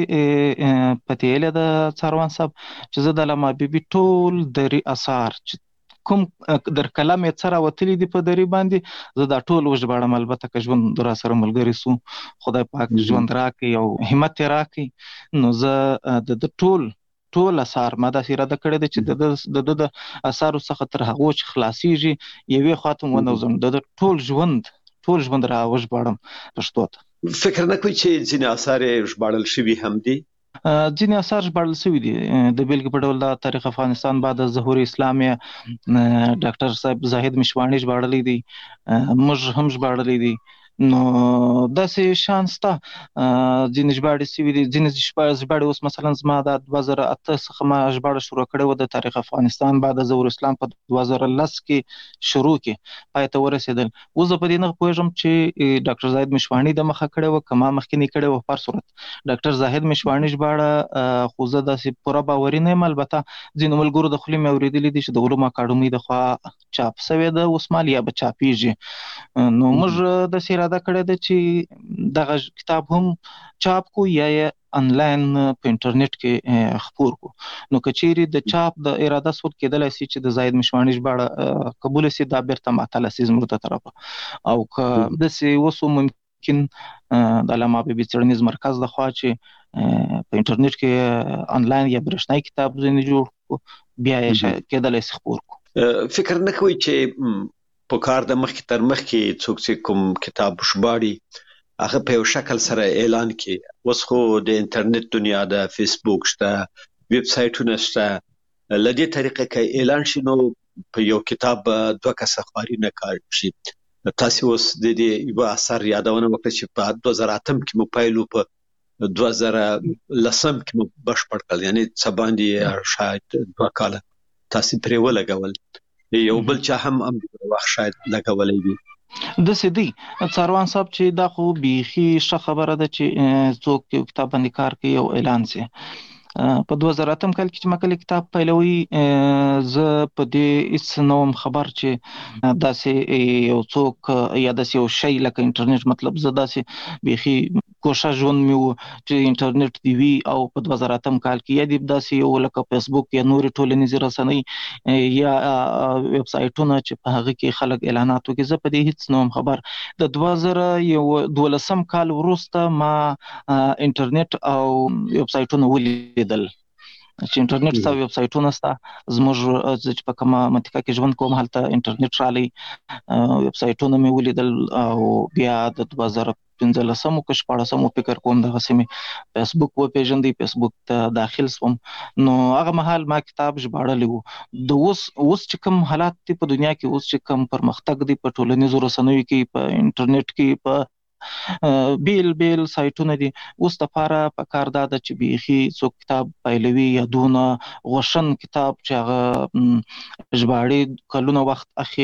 دغسې پتې ایله ده څاروان صاحب چې زه د علامه حبیبي ټول دري اثار چې کوم در کلم یې څه راوتلي دي په دري باندې زه دا ټول وژباړم. البته که ژوند راسره ملګري سو، خدای پاک ژوند راکړي او همت یې راکړي، نو زه د ده ټول ټول اثار ما داسې اراده کړې ده چې د ده د اثارو څخه تر هغو چې خلاصېږي یوې خوا ته ونوځم، د ده ټول ژوند ټول ژوند را وژباړم پښتو ته. فکر نه کوئ چې ځینې اثار یې ژباړل شوي هم دي؟ ځینې اثار ژباړل شوي دي. د بیلګې په ډول د تاریخ افغانستان بعد از ظهور اسلام یې ډاکټر صاحب زاهد مشواڼي ژباړلی دی، موږ هم ژباړلی دی. نو داسې شان شته ځینې ژباړې سوي دي ځینې ژباړې اوس مثلا زما د دوه زره اته څخه ما ژباړه شروع کړې وه د تاریخ افغانستان بعد ظهور اسلام په دوه زره لس کې شروع کې پای ته ورسېدل. اوس زه په دې نه پوهېږم چې ډاکټر زاهد مشواڼي د مخه کړې وه که ما مخکې کړې وه. په هر صورت ډاکټر زاهد مشواڼي ژباړه خو زه داسې پوره باوري نه یم. البته ځینو ملګرو د خولې مې اورېدلي دي چې د علومو اکاډمۍ د خوا چاپ سوې ده اوس مال یا به چاپېږي. نو موږ داسې اراده کړې ده چې دغه کتاب هم چاپ کو یا یې انلاین په انټرنیټ کې خپور کو. نو که چیرې د چاپ د اراده صورت کېدلی سي چې د زاهد مشواڼي ژباړه قبول سي دا بیرته معطله سي زموږ د طرفه او که داسې اوس ممکن د علامه حبیبي څېړنیز مرکز د خوا چې په انټرنیټ کې انلاین یا برېښنایي کتاب ځینې جوړ کو بیا یې کېدلی سي خپور کو. فکر نه کوئ چې په کار د مخکې تر مخکې څوک چې کوم کتاب ژباړي هغه په یو شکل سره اعلان کړي؟ اوس خو د انټرنیټ دنیا د فیسبوک شته، ویب سایټونه شته، له دې طریقې کې اعلان شي نو په یو کتاب دوه کسه خواري نه کار شي. تاسو اوس د دې یو اثر یادونه وکړه چې په دوه زره اتم کې مو پایلو په دوه زره لسم کې مو بشپړ کړل، یعنی څه باندې شاید دوه کاله تاسو پرې ولګول. یو بل چا هم هم وخت شاید لګولې دي. داسې دی څاروان صاحب چې دا خو بیخي ښه خبره ده چې څوک یو کتاب باندې کار کوي او اعلان سي. په دوه زره اتم کال کې چې ما کله کتاب پیلوي زه په دې هیڅ نه وم خبر چې داسې یو څوک یا داسې یو شی لکه انټرنیټ، مطلب زه داسې بیخي کوشش ژوند مې و چې انټرنیټ دی وي او په دوه زره اتم کال کې یا دې داسې یو لکه فیسبوک یا نورې ټولنیزې رسنۍ یا ویب سایټونه چې په هغه کې خلک اعلانات وکړي، زه په دې هیڅ نه وم خبر. د دوه زره یو دولسم کال وروسته ما انټرنیټ او ویب سایټونه ولیدل چې انټرنیټ ستا ویب سایټونه ستا زموږ چې په کومه منطقه کې ژوند کوم هلته انټرنیټ رالی، ویب سایټونه مې ولیدل او بیا د دوه زره پنځلسمو که شپاړسمو فکر کوم دغسې مې فیسبوک وپېژندی، فیسبوک ته داخل سوم. نو هغه مهال ما کتاب ژباړلی و. د اوس اوس چې کوم حالات دي په دنیا کې، اوس چې کوم پرمختګ دی په ټولنیزو رسنیو کې، په انټرنیټ کې، په بیل بیل سایټونه دي، اوس دپاره پکار دا ده چې بیخي څوک کتاب پیلوي یا دونه غوښن کتاب چې هغه ژباړي کلونه وخت اخلي،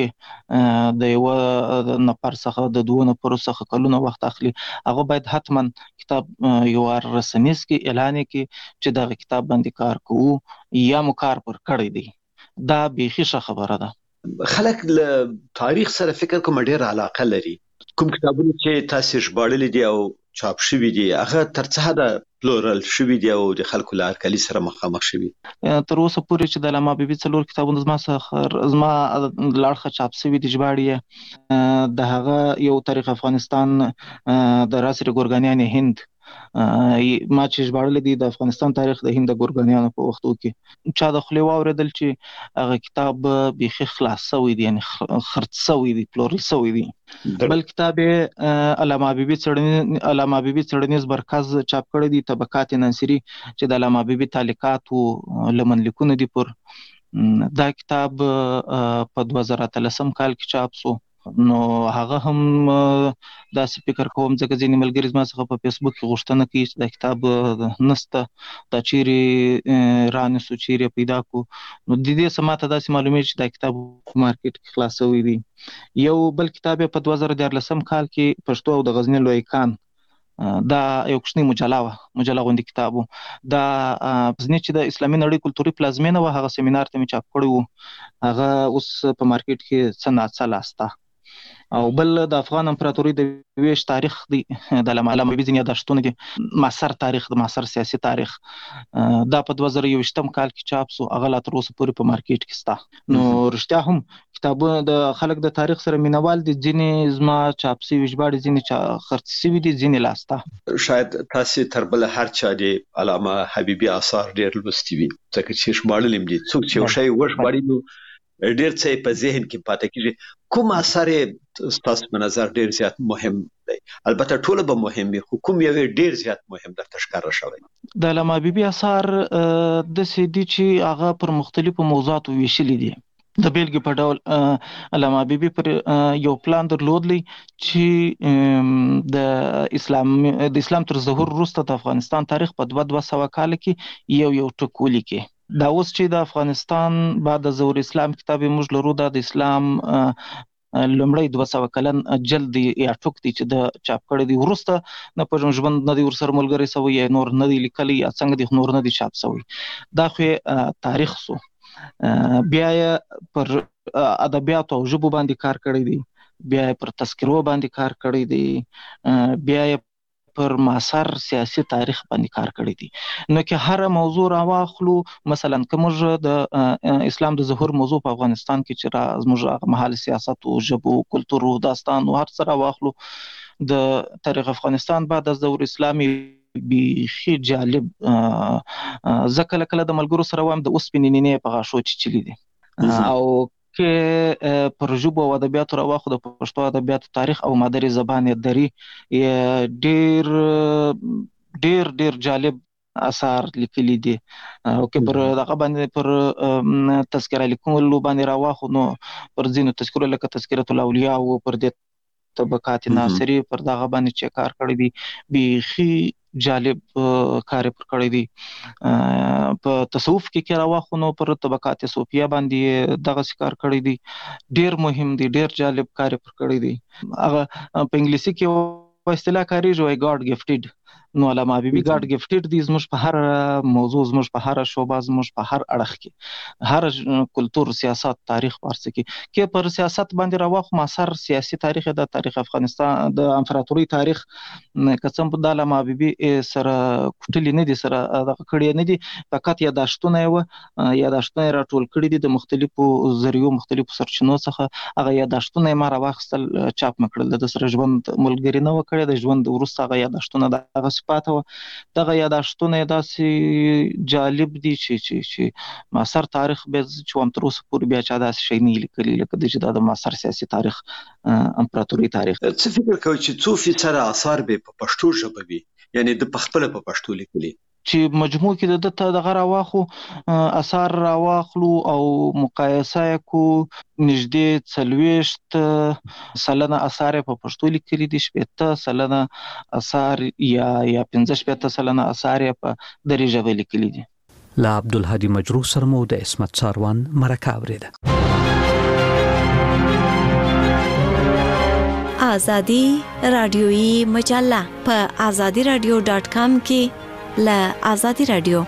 د یوه نفر څخه د دوه نفرو څخه کلونه وخت اخلي، هغه باید حتما کتاب یوه رسنیز کې اعلان کړي چې دغه کتاب باندې کار کوو یا مو کار پر کړی دی. دا بیخي ښه خبره ده. خلک له تاریخ سره فکر کوم ډېره علاقه لري. کوم کتابونه چې تاسو ژباړلي دي او چاپ شوي دي هغه تر څه حده پلورل شوي دي او د خلکو له هرکلي سره مخامخ شوي؟ تر اوسه پورې چې د علامه حبیبي څلور کتابونه زما څخه زما له اړخه چاپ شوي دي ژباړي د هغه یو تاریخ افغانستان د راسر ګورګانیان هند ما چې ژباړلی دی د افغانستان تاریخ د هند د ګورګانیانو په وختو کې، چا د خولې واورېدل چې هغه کتاب بیخي خلاص سوی دی، یعنی خرڅ سوی دی، پلورل سوی دی. بل کتاب یې علامه حبیبي څېړنیز علامه حبیبي څېړنیز مرکز چاپ کړی دی، طبقات ناصري، چې د علامه حبیبي تعلیقات و لمنلیکونه دي پر. دا کتاب په دوه زره اتلسم کال کې چاپ سو. نو هغه هم داسې فکر کوم ځکه ځینې ملګري زما څخه په فیسبوک کې غوښتنه کوي چې دا کتاب نسته، دا چیرې رانیسو، چیرې پیدا کو. نو د دې څه ماته داسې معلومېږي چې دا کتاب په مارکیټ کې خلاص شوی دی. یو بل کتاب یې په دوه زره دیارلسم کال کې پښتو او د غزني لوی کان، دا یو کوچنی مجله وه، مجله غوندې کتاب و. دا غزني چې د اسلامي نړۍ کلتوري پلازمینه وه، هغه سیمینار ته مې چاپ کړی و. هغه اوس په مارکیټ کې څه ناڅه لاسته. او بل د افغان امپراتورۍ د ویش تاریخ دی، د علامه حبیبي ځینې یاداشتونه دي، معاصر تاریخ، د معاصر سیاسي تاریخ، دا په دوه زره یوویشتم کال کې چاپ سو. هغه لا تر اوسه پورې په مارکیټ کې سته. نو رښتیا هم کتابونه د خلک د تاریخ سره مینوال دي، ځینې زما چاپ سوي ژباړې، ځینې خرڅ سوي دي، ځینې لاسته. شاید تاسو تر بل هر چا د علامه حبیبي آثار ډېر لوستي وي ځکه چې ژباړل هم دي. څوک چې یو شی وژباړي نو ډېر څه په ذهن کې پاتې کېږي. کوم اثر ستاسو په نظر ډېر زیات مهم دی؟ البته ټول به مهم وي، خو کوم یو ډېر زیات مهم درته ښکاره شوی؟ د علامه حبیبي اثار داسې دي چې هغه پر مختلفو موضوعاتو ویشلي دي. د بیلګې په ډول علامه حبیبي پر یو پلان درلودلی چې د اسلام د اسلام تر ظهور وروسته د افغانستان تاریخ په دوه دوه سوه کال کې یو یو ټک ولیکي. دا اوس چې د افغانستان بعد د ظهور اسلام کتاب موږ لرو، دا د اسلام لومړی دوه سوه کلن جلد یا ټک دی چې د چاپ کړی دی، وروسته نه په ژوند نه دی ورسره ملګری سوی یا نور نه دی لیکلی یا څنګه دی نور نه دی چاپ سوی. دا خو تاریخ سو. بیا یې پر ادبیاتو او ژبو باندې کار کړی دی، بیا یې پر تذکرو باندې کار کړی دی، بیا یې پر معاصر سیاسي تاریخ باندې کار کړی دی. نو که هر موضوع راواخلو، مثلا که موږ د اسلام د ظهور موضوع په افغانستان کې چې را زموږ مهال سیاست او ژبو کلتور او داستان او هر څه راواخلو، د تاریخ افغانستان بعد از ظهور اسلامي بیخي جالب زه کله کله د ملګرو سره وایم د اوسپنې نینې په غاښو چیچلي دي. او که پر ژبو او ادبیاتو راواخلو، د پښتو ادبیاتو تاریخ او مادري زبان دري ډیر ډیر ډیر جالب اثار لیکلي دي. او که پر دغه باندې پر تذکره لیکلو باندې راواخلو، نو پر ځینو تذکرو لکه تذکرة الاولیاء او پر دې طبقات ناصری پر دغه باندې چې کار کړی دی، بیخي جالب کار پر کړی دی. په تصوف کې کې راواخلو، نو پر طبقات صوفیه باندې دغه کار کړی دی، ډیر مهم دی، ډیر جالب کار پر کړی دی. هغه په انګلیسي کې په اصطلاح کاریږي وای ګاډ گفټډ. نو علامه حبیبي ګاډ گفټډ دی زموږ په هر موضوع، زموږ په هر شعبه، زموږ په هر اړخ کې، هر کلتور، سیاست، تاریخ ورڅ کې کې پر سیاست باندې راواخلو. معاصر سیاسي تاریخ د تاریخ افغانستان د امپراتوري تاریخ قسم په د علامه حبیبي سره کوټلی نه دي، سره دغه کړی نه دي، فقط یاداشتونه یې یاداشتونه راټول کړي دي د مختلفو ذریعو، مختلفو سرچینو څخه. هغه یاداشتونه یې ما راواخیستل، چاپ مې کړل. د سره ژوند ملګري نه وکړي، د ژوند وروسته هغه یاداشتونه دغه پاته و. دغه یاداشتونه داسې جالب دي چې چې چې معاصر تاریخ به چې هم تر اوسه پورې بیا چا داسې شی نه لیکلي لکه د چې د معاصر سیاسي تاریخ، امپراتوري تاریخ. څه فکر کوئ چې څو فیصده آثار به په پښتو ژبه وي، یعنی د پخپله په پښتو لیکلي؟ چې مجموع کې د ته دغه راواخو اثار راواخلو او مقایسه کو، نږدې څلوېښت سلنه اثار په پښتو لیکلي دي، شپېته سلنه اثار یا یا پنځه شپېته سلنه اثار په دري ژبه لیکلي دي. له عبدالهادي مجروح سره مو د عصمت ساروان مرکه اورېده. آزادی رادیویی مجله په آزادی رادیو ډاټ کام کې له آزادی رادیو.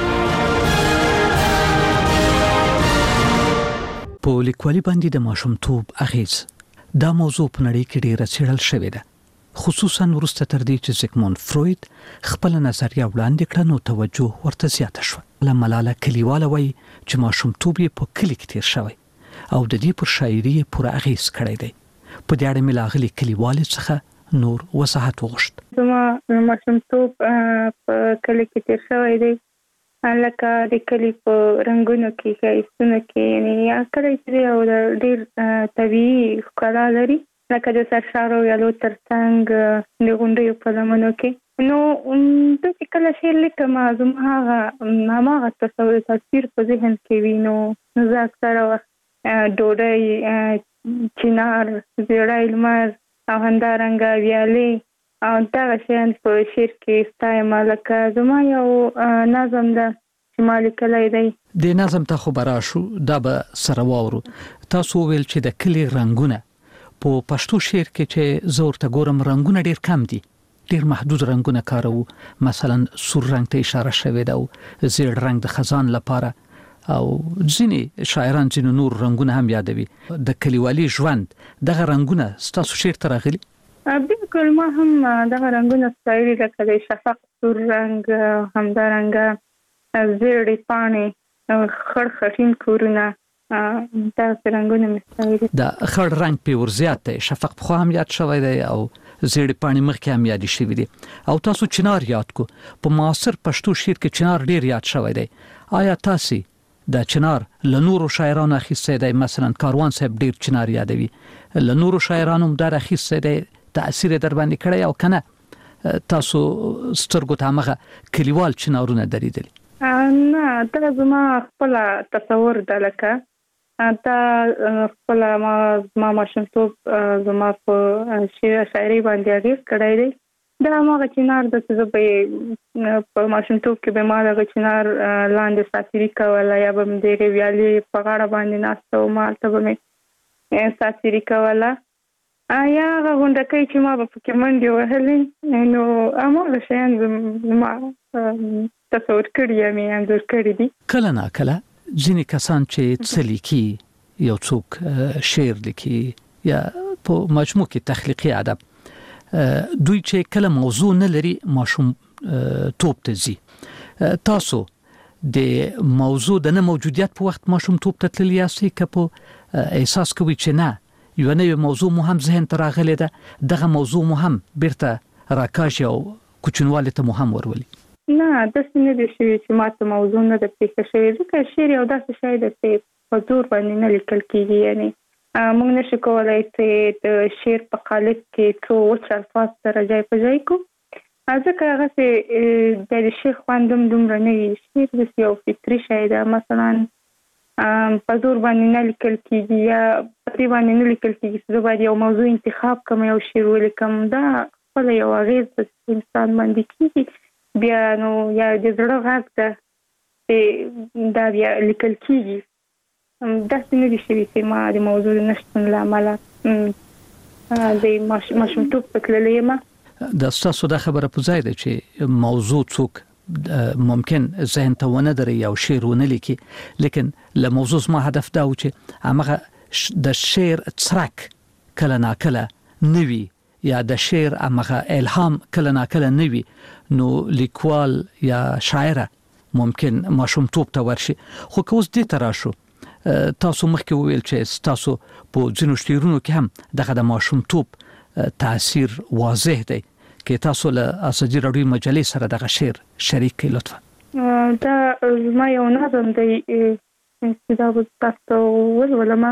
په لیکوالي باندې د ماشومتوب اغیز دا موضوع په نړۍ کې ډیره څېړل شوې ده، خصوصا وروسته تر دې چې زیګموند فروید خپل نظریه وړاندې کړه، نو توجه ورته زیاته شوه. ملاله کلیواله وایي چې ماشومتوب یې په کلي کې تیر شوی او د دې پر شاعري یې پوره اغیز کړی دی. په دې اړه مې له هغې کلیوالې څخه نور وضاحت وغوښت. زما ماشومتوب په کلي کې تیر شوی دی، لکه د کلي په رنګونو کې، ښایستونو کې، یعنې یا کلی چې او د ډېر طبیعي ښکلا لري، لکه د سرشارو ویالو تر څنګ د غونډیو په لمنو کې. نو زه چې کله شعر لیکم، زما هغه هماغه تصور تصویر په ذهن کې وي. نو زه اکثره وخت ډوډۍ، چنار، زیړی لمر او همدارنګه ویالې او دغه شیان په شعر کې ستایم. لکه زما یو نظم ده چې ما لیکلی دی. د نظم ته خو به راشو، دا به سره واورو. تاسو وویل چې د کلي رنګونه په پښتو شعر کې چې زه ورته ګورم رنګونه ډېر کم دي، ډېر محدود رنګونه کاروو. مثلا سور رنګ ته اشاره شوې ده او زیړ رنګ د خزان لپاره، او ځینې شاعران ځینې نور رنګونه هم یادوي. د کلیوالي ژوند دغه رنګونه ستاسو شعر ته راغلي؟ بالکل، ما هم دغه رنګونه ستایلي، لکه د شفق سور رنګ، همدارنګه زیړې پاڼې، خړ خټین کورونه، دغسې رنګونه مې ستایلي. د خړ رنګ پې ورزیات دی، شفق پخوا هم یاد شوی دی او زیړې پاڼې مخکې هم یادې شوي دي. او تاسو چنار یاد کو، په معاصر پښتو شعر کې چنار ډېر یاد شوی دی. آیا تاسې د چنار له نورو شاعرانو اخیستی دی؟ مثلا کاروان صاحب ډېر چنار یادوي، له نورو شاعرانو هم در اخیستی دی، تأثیر در باندې کړی او که نه تاسو سترګو ته همغه کلیوال چنارونه دریدلي؟ نه، دا زما خپله تصور ده. لکه دا خپل ما ما ماشومتوب زما په شعر شاعري باندې اغېز کړی دی. دا هغه چنار د څه به په ماشومتوب کې به ما دغه چنار لاندې ساتیري کوله یا به مې د ویالې په غاړه باندې ناسته وم، هلته به مې ساتیري کوله. یا هغه غونډکۍ چې ما به پکې منډې وهلې، نو هماغه شیان ما تصور کړي یا مې انځور کړي دي. کله ناکله ځینې کسان چې څه لیکي، یو څوک شعر لیکي یا په مجموع کې تخلیقي ادب، دوی چې کله موضوع نه لري ماشوم توپ ته ځي. تاسو د موضوع د نه موجودیت په وخت ماشوم توپ ته تللی یاستئ که په احساس کوي چې نه یو نوې موضوع مو هم ذهن ته راغلی ده، دغه موضوع مو هم بیرته راکاږي او کوچنوالي ته مو هم ورولي؟ نه، داسې نه دي شوي چې ما ته موضوع نه ده پېښه شوې، ځکه شعر یو داسې شی ده چې په زور باندې نه لیکل کېږي. یعنې موږ نشو کولی چې د شعر په قالب کې څو وچ الفاظ سره ځای په ځای کړو، ځکه هغسې د شعر خوند هم دومره نه وي. شعر داسې یو فطري شی ده، مثلا په زور باندې نه لیکل کېږي یا په دې باندې نه لیکل کېږي چې زه باید یو موضوع انتخاب کړم یو شعر ولیکم. دا خپله یو اغېز په انسان باندې کېږي، بیا نو یا د زړه غږ ده چې دا بیا لیکل کېږي. داسې نه دي شوي چې ما د موضوع د نشتون له امله د ماشومتوب په تللی یم. دا ستاسو دا خبره په ځای ده چې موضوع څوک ممکن ذهن ته ونه دري او شعر ونه لیکي، لیکن له موضوع ما هدف دا و چې هغه د شعر څرک کله ناکله نوي یا د شعر هغه الهام کله ناکله نوي، نو لیکوال یا شاعره ممکن ماشومتوب ته ورشي. خو که اوس دې ته راشو، تاسو مخکې وویل چې تاسو په ځینو شعرونو کې هم دغه د ماشومتوب تاثیر واضح دی، کې تاسو له اساجي راډیو مجلې سره دغه شعر شریک کړئ لطفا. دا زما یو نظم دی چې دا به تاسو ولولم.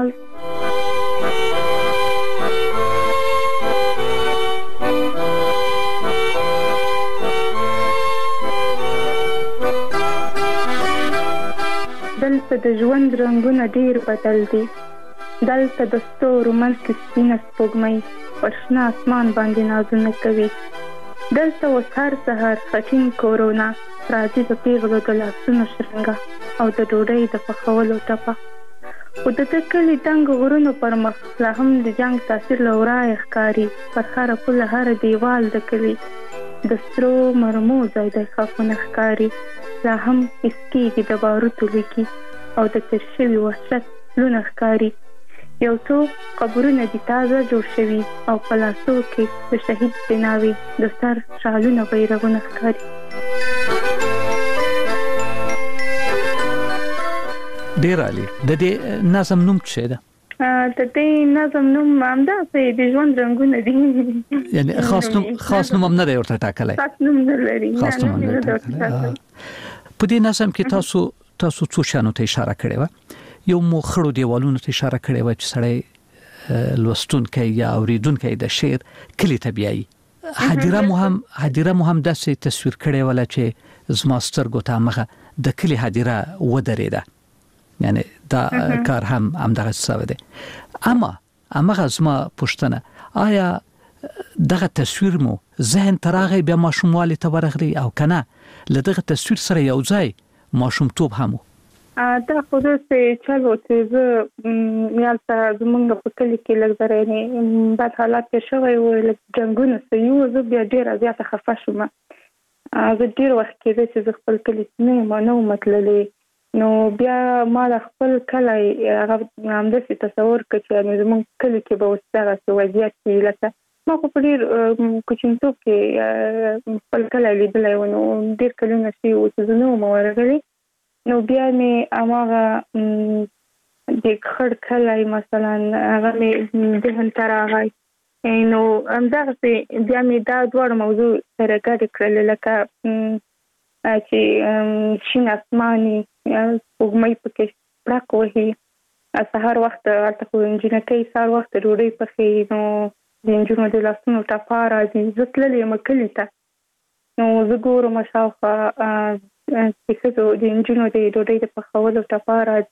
دلته د ژوند رنګونه ډېر بدل دي، دلته د ستورو منځ کې سپینه سپوږمۍ پر شنه اسمان باندې نازونه کوي. دلته اوس هر سهار خټین کورونه راځي د پیغلو د لاسونو شرنګه او د ډوډۍ د پخولو ټپه. خو د ده کلي دنګ غرونو پر مخ لا هم د جنګ تاثیر له ورایه ښکاري. پر هره پوله هر دیوال د کلي د سرو مرمو ځای دی خافونه ښکاري. لا هم حس کېږي د باروتو لیکي او د تېر شوي وحشت لونه ښکاري. یو څو قبرونه دي تازه جوړ شوي او په لاسو کې د شهید بناوي د سر شالونه بیرغونه ښکاري. ډېر عالي. د دې نظم نوم څه ده؟ د دې نظم نوم همداسې د ژوند رنګونه دي. یعنی خاص نوم خاص نوم هم نه دی ورته ټاکلی؟ خاص نوم نه لري. خاص نوم نه ټاکلی. په دې نظم کې تاسو تاسو څو شانو ته اشاره کړې وه. یو مو خړو دیوالونو ته اشاره کړې وه چې سړی لوستونکی یا اوریدونکی د شعر کلي ته بیایي. هدیره مو هم هدیره مو هم داسې تصویر کړې وله چې زما سترګو ته همغه د کلي هدیره ودرېده. یعنی دا کار هم همدغه څه دی. اما همغه زما پوښتنه، آیا دغه تصویر مو ذهن ته راغی بیا ماشوموالي ته ورغلی او که نه له دغه تصویر سره یو ځای ماشومتوب هم و؟ دا خو داسې چل و چې زه یالته زمونږ په کلي کې لږ ذره بد حالات تېر شوی و، لږ جنګونه سوي وو. زه بیا ډېره زیاته خفه شوم. زه ډېر وخت کېده چې زه خپل کلي نه یم نه وم تللی. نو بیا ما د خپل کلی هغه همداسې تصور کړ چې یعنې زمونږ کلي کې به اوس دغسې وضعیت وي. لکه ما خو په ډېر کوچنیتوب کې خپل کلی لیدلی و، نو ډېر کلونه شوي وو چې زه نه وم ورغلې. نو بیا مې هماغه د خړ کلی مثلا هغه مې ذهن ته راغی. نو همدغسې بیا مې دا دواړه موضوع سره ګډې کړلې، لکه چې شین اسماني سپوږمۍ پکې پړق وهي، سهار وخت هلته خو نجونکۍ سهار وخت ډوډۍ پخوي، نو د نجونو د لاسونو ټپه راځي. زه تللې یم کلي ته، نو زه ګورم شاوخوا چې ښځو د نجونو د ډوډۍ د پخولو ټپه راځي،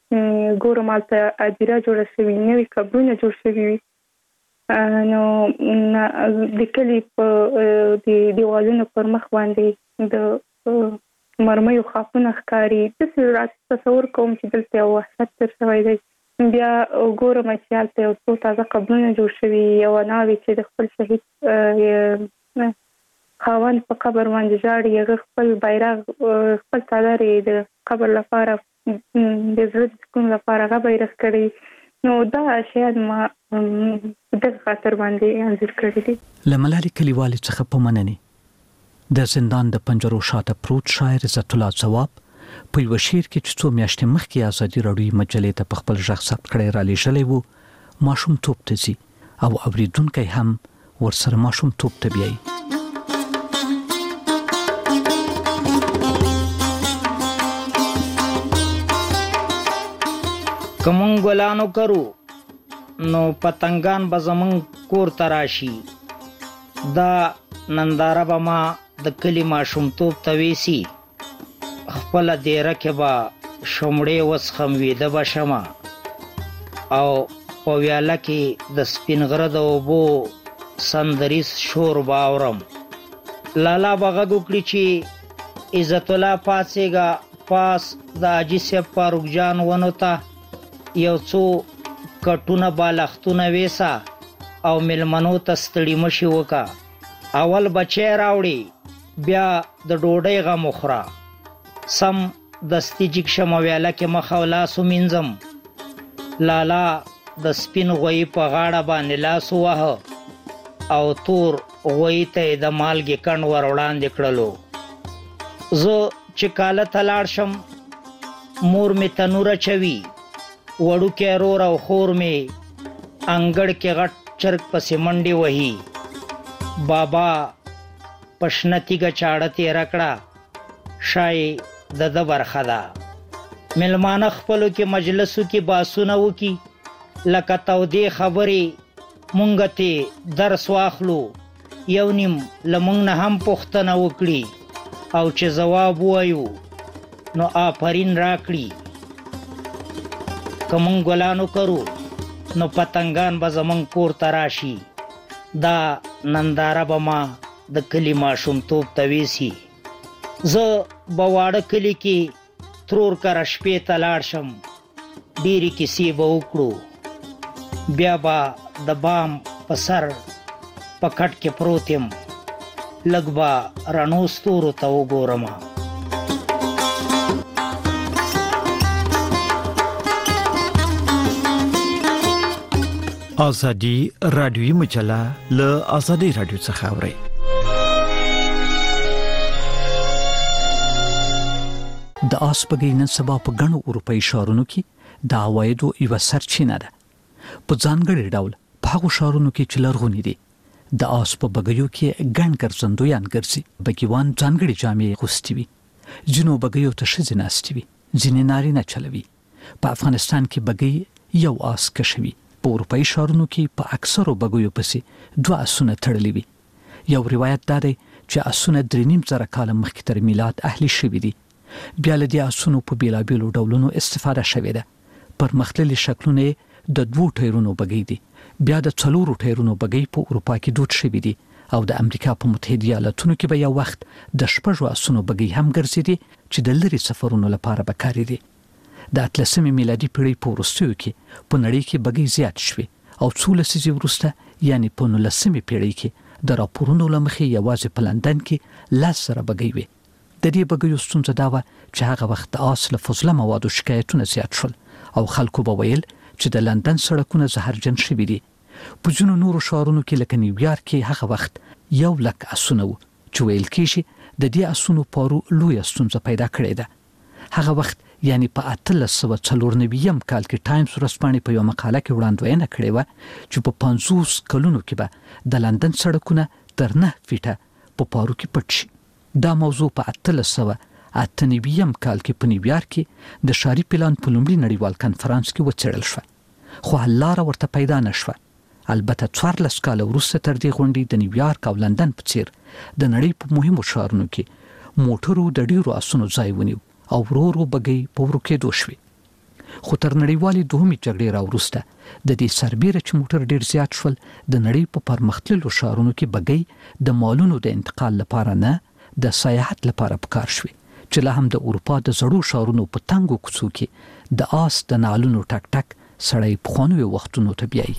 ګورم هلته هدیره جوړه شوې نوي قبرونه جوړ شوي وي نو د کلي په د دیوالونو پر مخ باندې د مرمیو خاپونه ښکاري داسې راته تصور کوم چې دلته یو وحشت تېر شوی دی بیا ګورم چې هلته یو څو تازه قبرونه جوړ شوي یوه ناوې چې د خپل شهید خاوند په قبر باندې ژاړي هغه خپل بیرغ خپل څادر یې د قبر لپاره د زړه د سکون لپاره هغه بیرغ کړی نو دا شیان ما دغه خاطر باندې انځور کړی دي له ملالۍ کلیوالې څخه په مننې د زندان د پنجرو شاته پروت شاعر عزت الله ځواب په یو شعر کې چې څو میاشتې مخکې ازادي راډیو مجلې ته په خپل ژغ ثبت کړی را لېږلی و ماشومتوب ته ځي او اورېدونکی هم ورسره ماشومتوب ته بیایي کمون ګلانو کرو نو پتنګان به زمون کور تراشي دا ننداره به ما د کلی ماشومتوب ته ویسي خپل دیره کې به شمړې وسخم ویده به شمه او په ویاله کې د سپین غره د اوبو سندریز شور به اورم لالا به غږ وکړي چې عزت الله پاڅېږه پاس د حاجي صاحب فاروق جان ونو ته یو څو کټونه بالښتونه ویسه او میلمنو ته ستړي مشي وکړه اول بچی راوړي بیا د ډوډۍ غم وخوره سم دستي جګ شمه ویاله کې مخ او لاس ومینځم لالا د سپین غویي په غاړه باندې لاس وواهه او تور غویي ته یې د مالګې کڼ ور وړاندې کړلو زه چې کاله ته لاړ شم مور مې تنور اچوي وړوکی رور او خور مې انګړ کې غټ چرګ پسې منډې وهي بابا په شنه تیږه چاړه تېره کړه ښایي د ده برخه ده میلمانه خپلو کې مجلسو کې باسونه وکړي لکه تودې خبرې مونږ تې درس واخلو یو نیم له مونږ نه هم پوښتنه وکړي او چې ځواب ووایو نو آفرین راکړي که مونږ ګلانو کرو نو پتنګان به زمونږ کور ته راشي دا ننداره به ما د کلي ماشومتوب ته ویسي زه به واړه کلي کې ترور کره شپې ته لاړ شم ډېرې کیسې به وکړو بیا به د بام په سر په کټ کې پروت یم لږ به رڼو ستورو ته وګورم ازادي رادیوي مجله له ازادي رادیو څخه اوري د آس بګۍ نن سبا په ګڼو اروپایي ښارونو کې د عوایدو یوه سرچینه ده په ځانګړي ډول په هغو ښارونو کې چې لرغوني دي د آس په بګیو کې ګڼ ګرځندویان ګرځي بګیوان ځانګړي جامې اغوستې وي ځینو بګیو ته ښځې ناستې وي ځینې نارینه چلوي په افغانستان کې بګۍ یو آس کشوي په اروپایي ښارونو کې په اکثرو بګیو پسې دوه آسونه تړلي وي یو روایت دا دی چې آسونه درې نیم زره کاله مخکې تر میلاد اهلي شوي دي بیا له دې آسونو په بېلابېلو ډولونو استفاده شوې ده پرمختللي شکلونه د دوو ټایرونو بګۍ دي بیا د څلورو ټایرونو بګۍ په اروپا کې دود شوي دي او د امریکا په متحده ایالتونو کې به یو وخت د شپږو آسونو بګۍ هم ګرځېدې چې د لرې سفرونو لپاره به کارېدې د اتلسمې میلادي پیړۍ په وروستیو کې په نړۍ کې بګۍ زیات شوې او څو لسیزې وروسته یعنې په نولسمې پیړۍ کې د راپورونو له مخې یوازې په لندن کې لس زره بګۍ وې د دې بګیو ستونزه دا وه چې هغه وخت د آس له فضله موادو شکایتونه زیات شول او خلکو به ویل چې د لندن سړکونه زهرجن شوي دي په ځینو نورو ښارونو کې لکه نیویارک کې هغه وخت یو لک آسونه وو چې ویل کېږي د دې آسونو پارو لویه ستونزه پیدا کړې ده هغه وخت یعنی په اتلس سوه څلور نوي کال کې ټایمز ورځپاڼې په یوه مقاله کې وړاندوینه کړې وه چې په پنځوس کلونو کې به د لندن سړکونه تر نه فیټه په پارو کې پټ شي دا موضوع په اتلس سوه اته نوي کال کې په نیویارک کې د ښاري پلان په لومړي نړیوال کنفرانس کې وڅېړل شوه خو حل لاره ورته پیدا نه شوه البته څوارلس کاله وروسته تر دې غونډې د نیویارک او لندن په څېر د نړۍ په مهمو ښارونو کې موټرو د ډېرو آسونو ځای ونیو او ورو ورو بګۍ په ورو کېدو شوې خو تر نړیوالې دوهمې جګړې راوروسته د دې سربېره چې موټر ډیر زیات شول د نړۍ په پرمختللو ښارونو کې بګۍ د مالونو د انتقال لپاره نه د سیاحت لپاره پکار شوې چې لا هم د اروپا د زړو ښارونو په تنګو کوڅو کې د آس د نالونو ټک ټک سړی پخوانیو وختونو ته بیایي.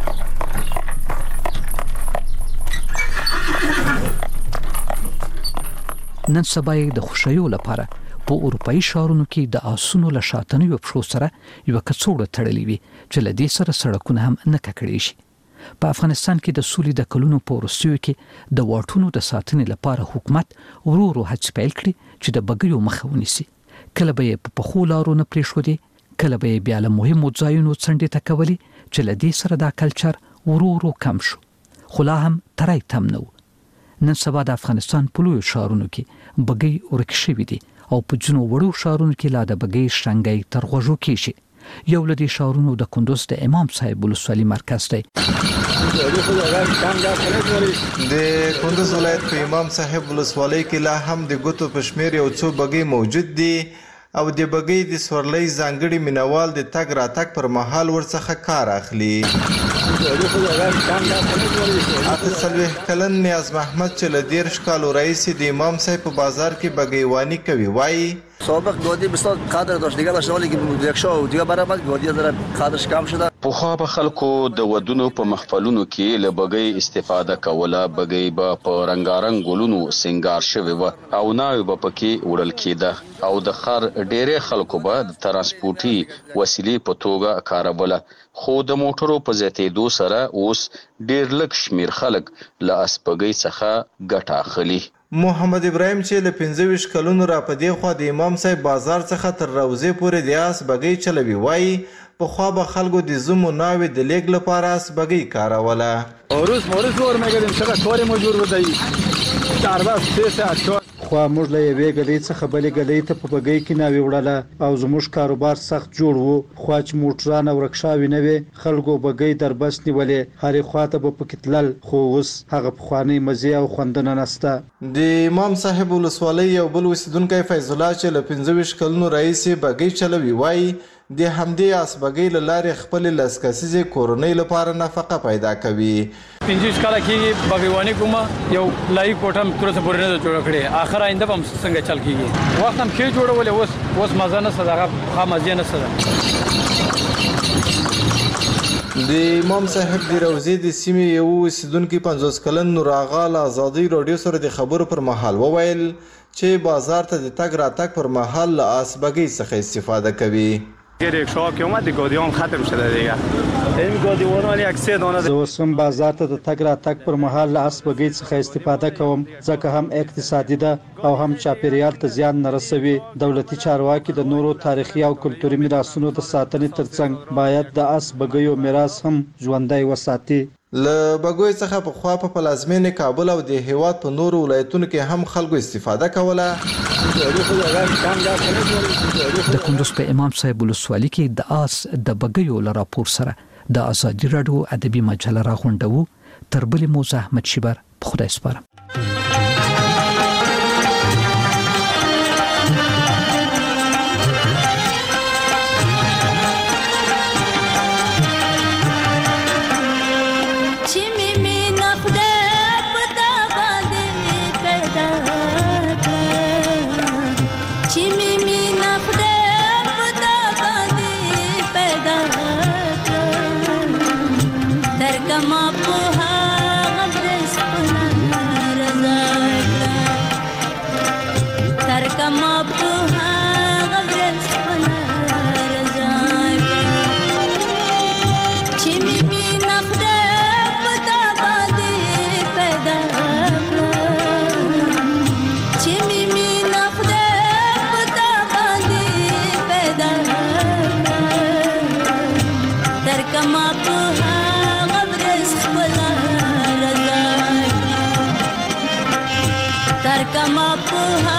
نن سبا د خوشایو لپاره په اروپאי ښارونو کې د آسونو له شاتنیو پښو سره یو کڅوړه تړلې وي چې له دې سره سړکونه هم نه ککړې شي. په افغانستان کې د سولې د کلونو په وروستیو کې د واټونو د ساتنې لپاره حکومت ورو ورو هڅې پیل کړې چې د بګیو مخه ونیسي. کله به په پخو لارو نه پرېښودې، کله به بیا له مهمو ځایونو څنډې ته کولې چې له دې سره دا کلچر ورو ورو کم شو، خو لا هم تری تم نه و. نن سبا د افغانستان په لویو ښارونو کې بګۍ ورک شوي دي او په ځینو وړو ښارونو کې لا د بګۍ شرنګی تر غوږو کېږي. یو له دې ښارونو د کندوز د امام صاحب ولسوالي مرکز دی. د کندوز ولایت په امام صاحب ولسوالۍ کې لا هم د ګوتو په شمېر یو څو بګۍ موجود دي او د بګۍ د سورلۍ ځانګړي مینوال د تګ راتګ پر مهال ورڅخه کار اخلي. اته څلوېښت کلن نیاز محمد چې له دېرش کالو راهیسې د امام صاحب په بازار کې بګیواني کوي وایي سابق گودی بسیار قدر داشت، دیگه داشت ولی که یک شو دیگه برابر گودی ذره قدرش کم شده. پخوا به خلکو د ودونو په محفلونو کې له بګۍ استفاده کوله. بګۍ به په رنګارنګ ګلونو سنگار شوی و او ناوې به پکې وړل کېده او د خر ډېرې خلکو به د ترانسپورتي وسیلې په توګه کاروله. خو د موټرو په زیاتېدو سره اوس ډېر لږ شمېر خلک له اسپګۍ څخه ګټه اخلي. محمد ابراهیم چې له پنځه ویشت کلونو را په دې خوا د امام صاحب بازار څخه تر روضې پورې د آس بګۍ چلوي وایي پخوا به خلکو د زوم و ناوې د لیږد لپاره آس بګۍ کاروله. روز مورز ور میگردیم چقدر کاری مجبور بدهی چهار بس سه ساعت چهار خو موږ له یوې ګلۍ څخه بلې ګلۍ ته په بګۍ کې ناوې وړله او زموږ کاروبار سخت جوړ و. خو چې موټران او رکشاوې نه وې خلکو بګۍ در بس نیولې، هرې خواته به پکې تلل، خو اوس هغه پخوانۍ مزې او خوندونه نسته. د امام صاحب ولسوالۍ یو بل اوسیدونکی فیض الله چې له پنځه ویشت کلونو راهیسې بګۍ چلوي وایي د همدې آس بګۍ له لارې خپلې لس کسیزې کورنۍ لپاره نفقه پیدا کوي. پنځه ویشت کاله کېږي بګیواني کومه، یو لایق کوټه هم تر اوسه پورې نه ده جوړه کړې. آخر آینده به هم څنګه چل کېږي. وخت هم ښې جوړولې، اوس اوس مزه نشته، دغه ښه مزې نشته ده. د امام صاحب د روضې د سیمې یو اوسیدونکي پنځوس کلن نور آغا له ازادۍ راډیو سره د خبرو پر مهال وویل چې بازار ته د تګ راتګ پر مهال له آس بګۍ څخه استفاده کوي. رکشا که اومد دی گادیان ختم شده دیگه. این گادیوان ولی یک سه دانه زه اوس هم بازار ته د تګ راتګ پر مهال له آس بګۍ څخه استفاده کوم ځکه هم اقتصادي ده او هم چاپیریال ته زیان نه رسوي. دولتي چارواکي د نورو تاریخي او کلتوري میراثونو د ساتنې ترڅنګ باید د آس بګیو میراث هم ژوندی وساتي. له بګوی څخه په خوا په پلازمینې کابل او د هیواد په نورو ولایتونو کې هم خلکو استفاده کوله. د کندوز په امام صاحب ولسوالي کې د آس د بګیو له راپور سره د ازادي راډیو ادبي مجله راغونډوو. تر بلې موزه احمد شیبر په خدای سپارم. Kama puha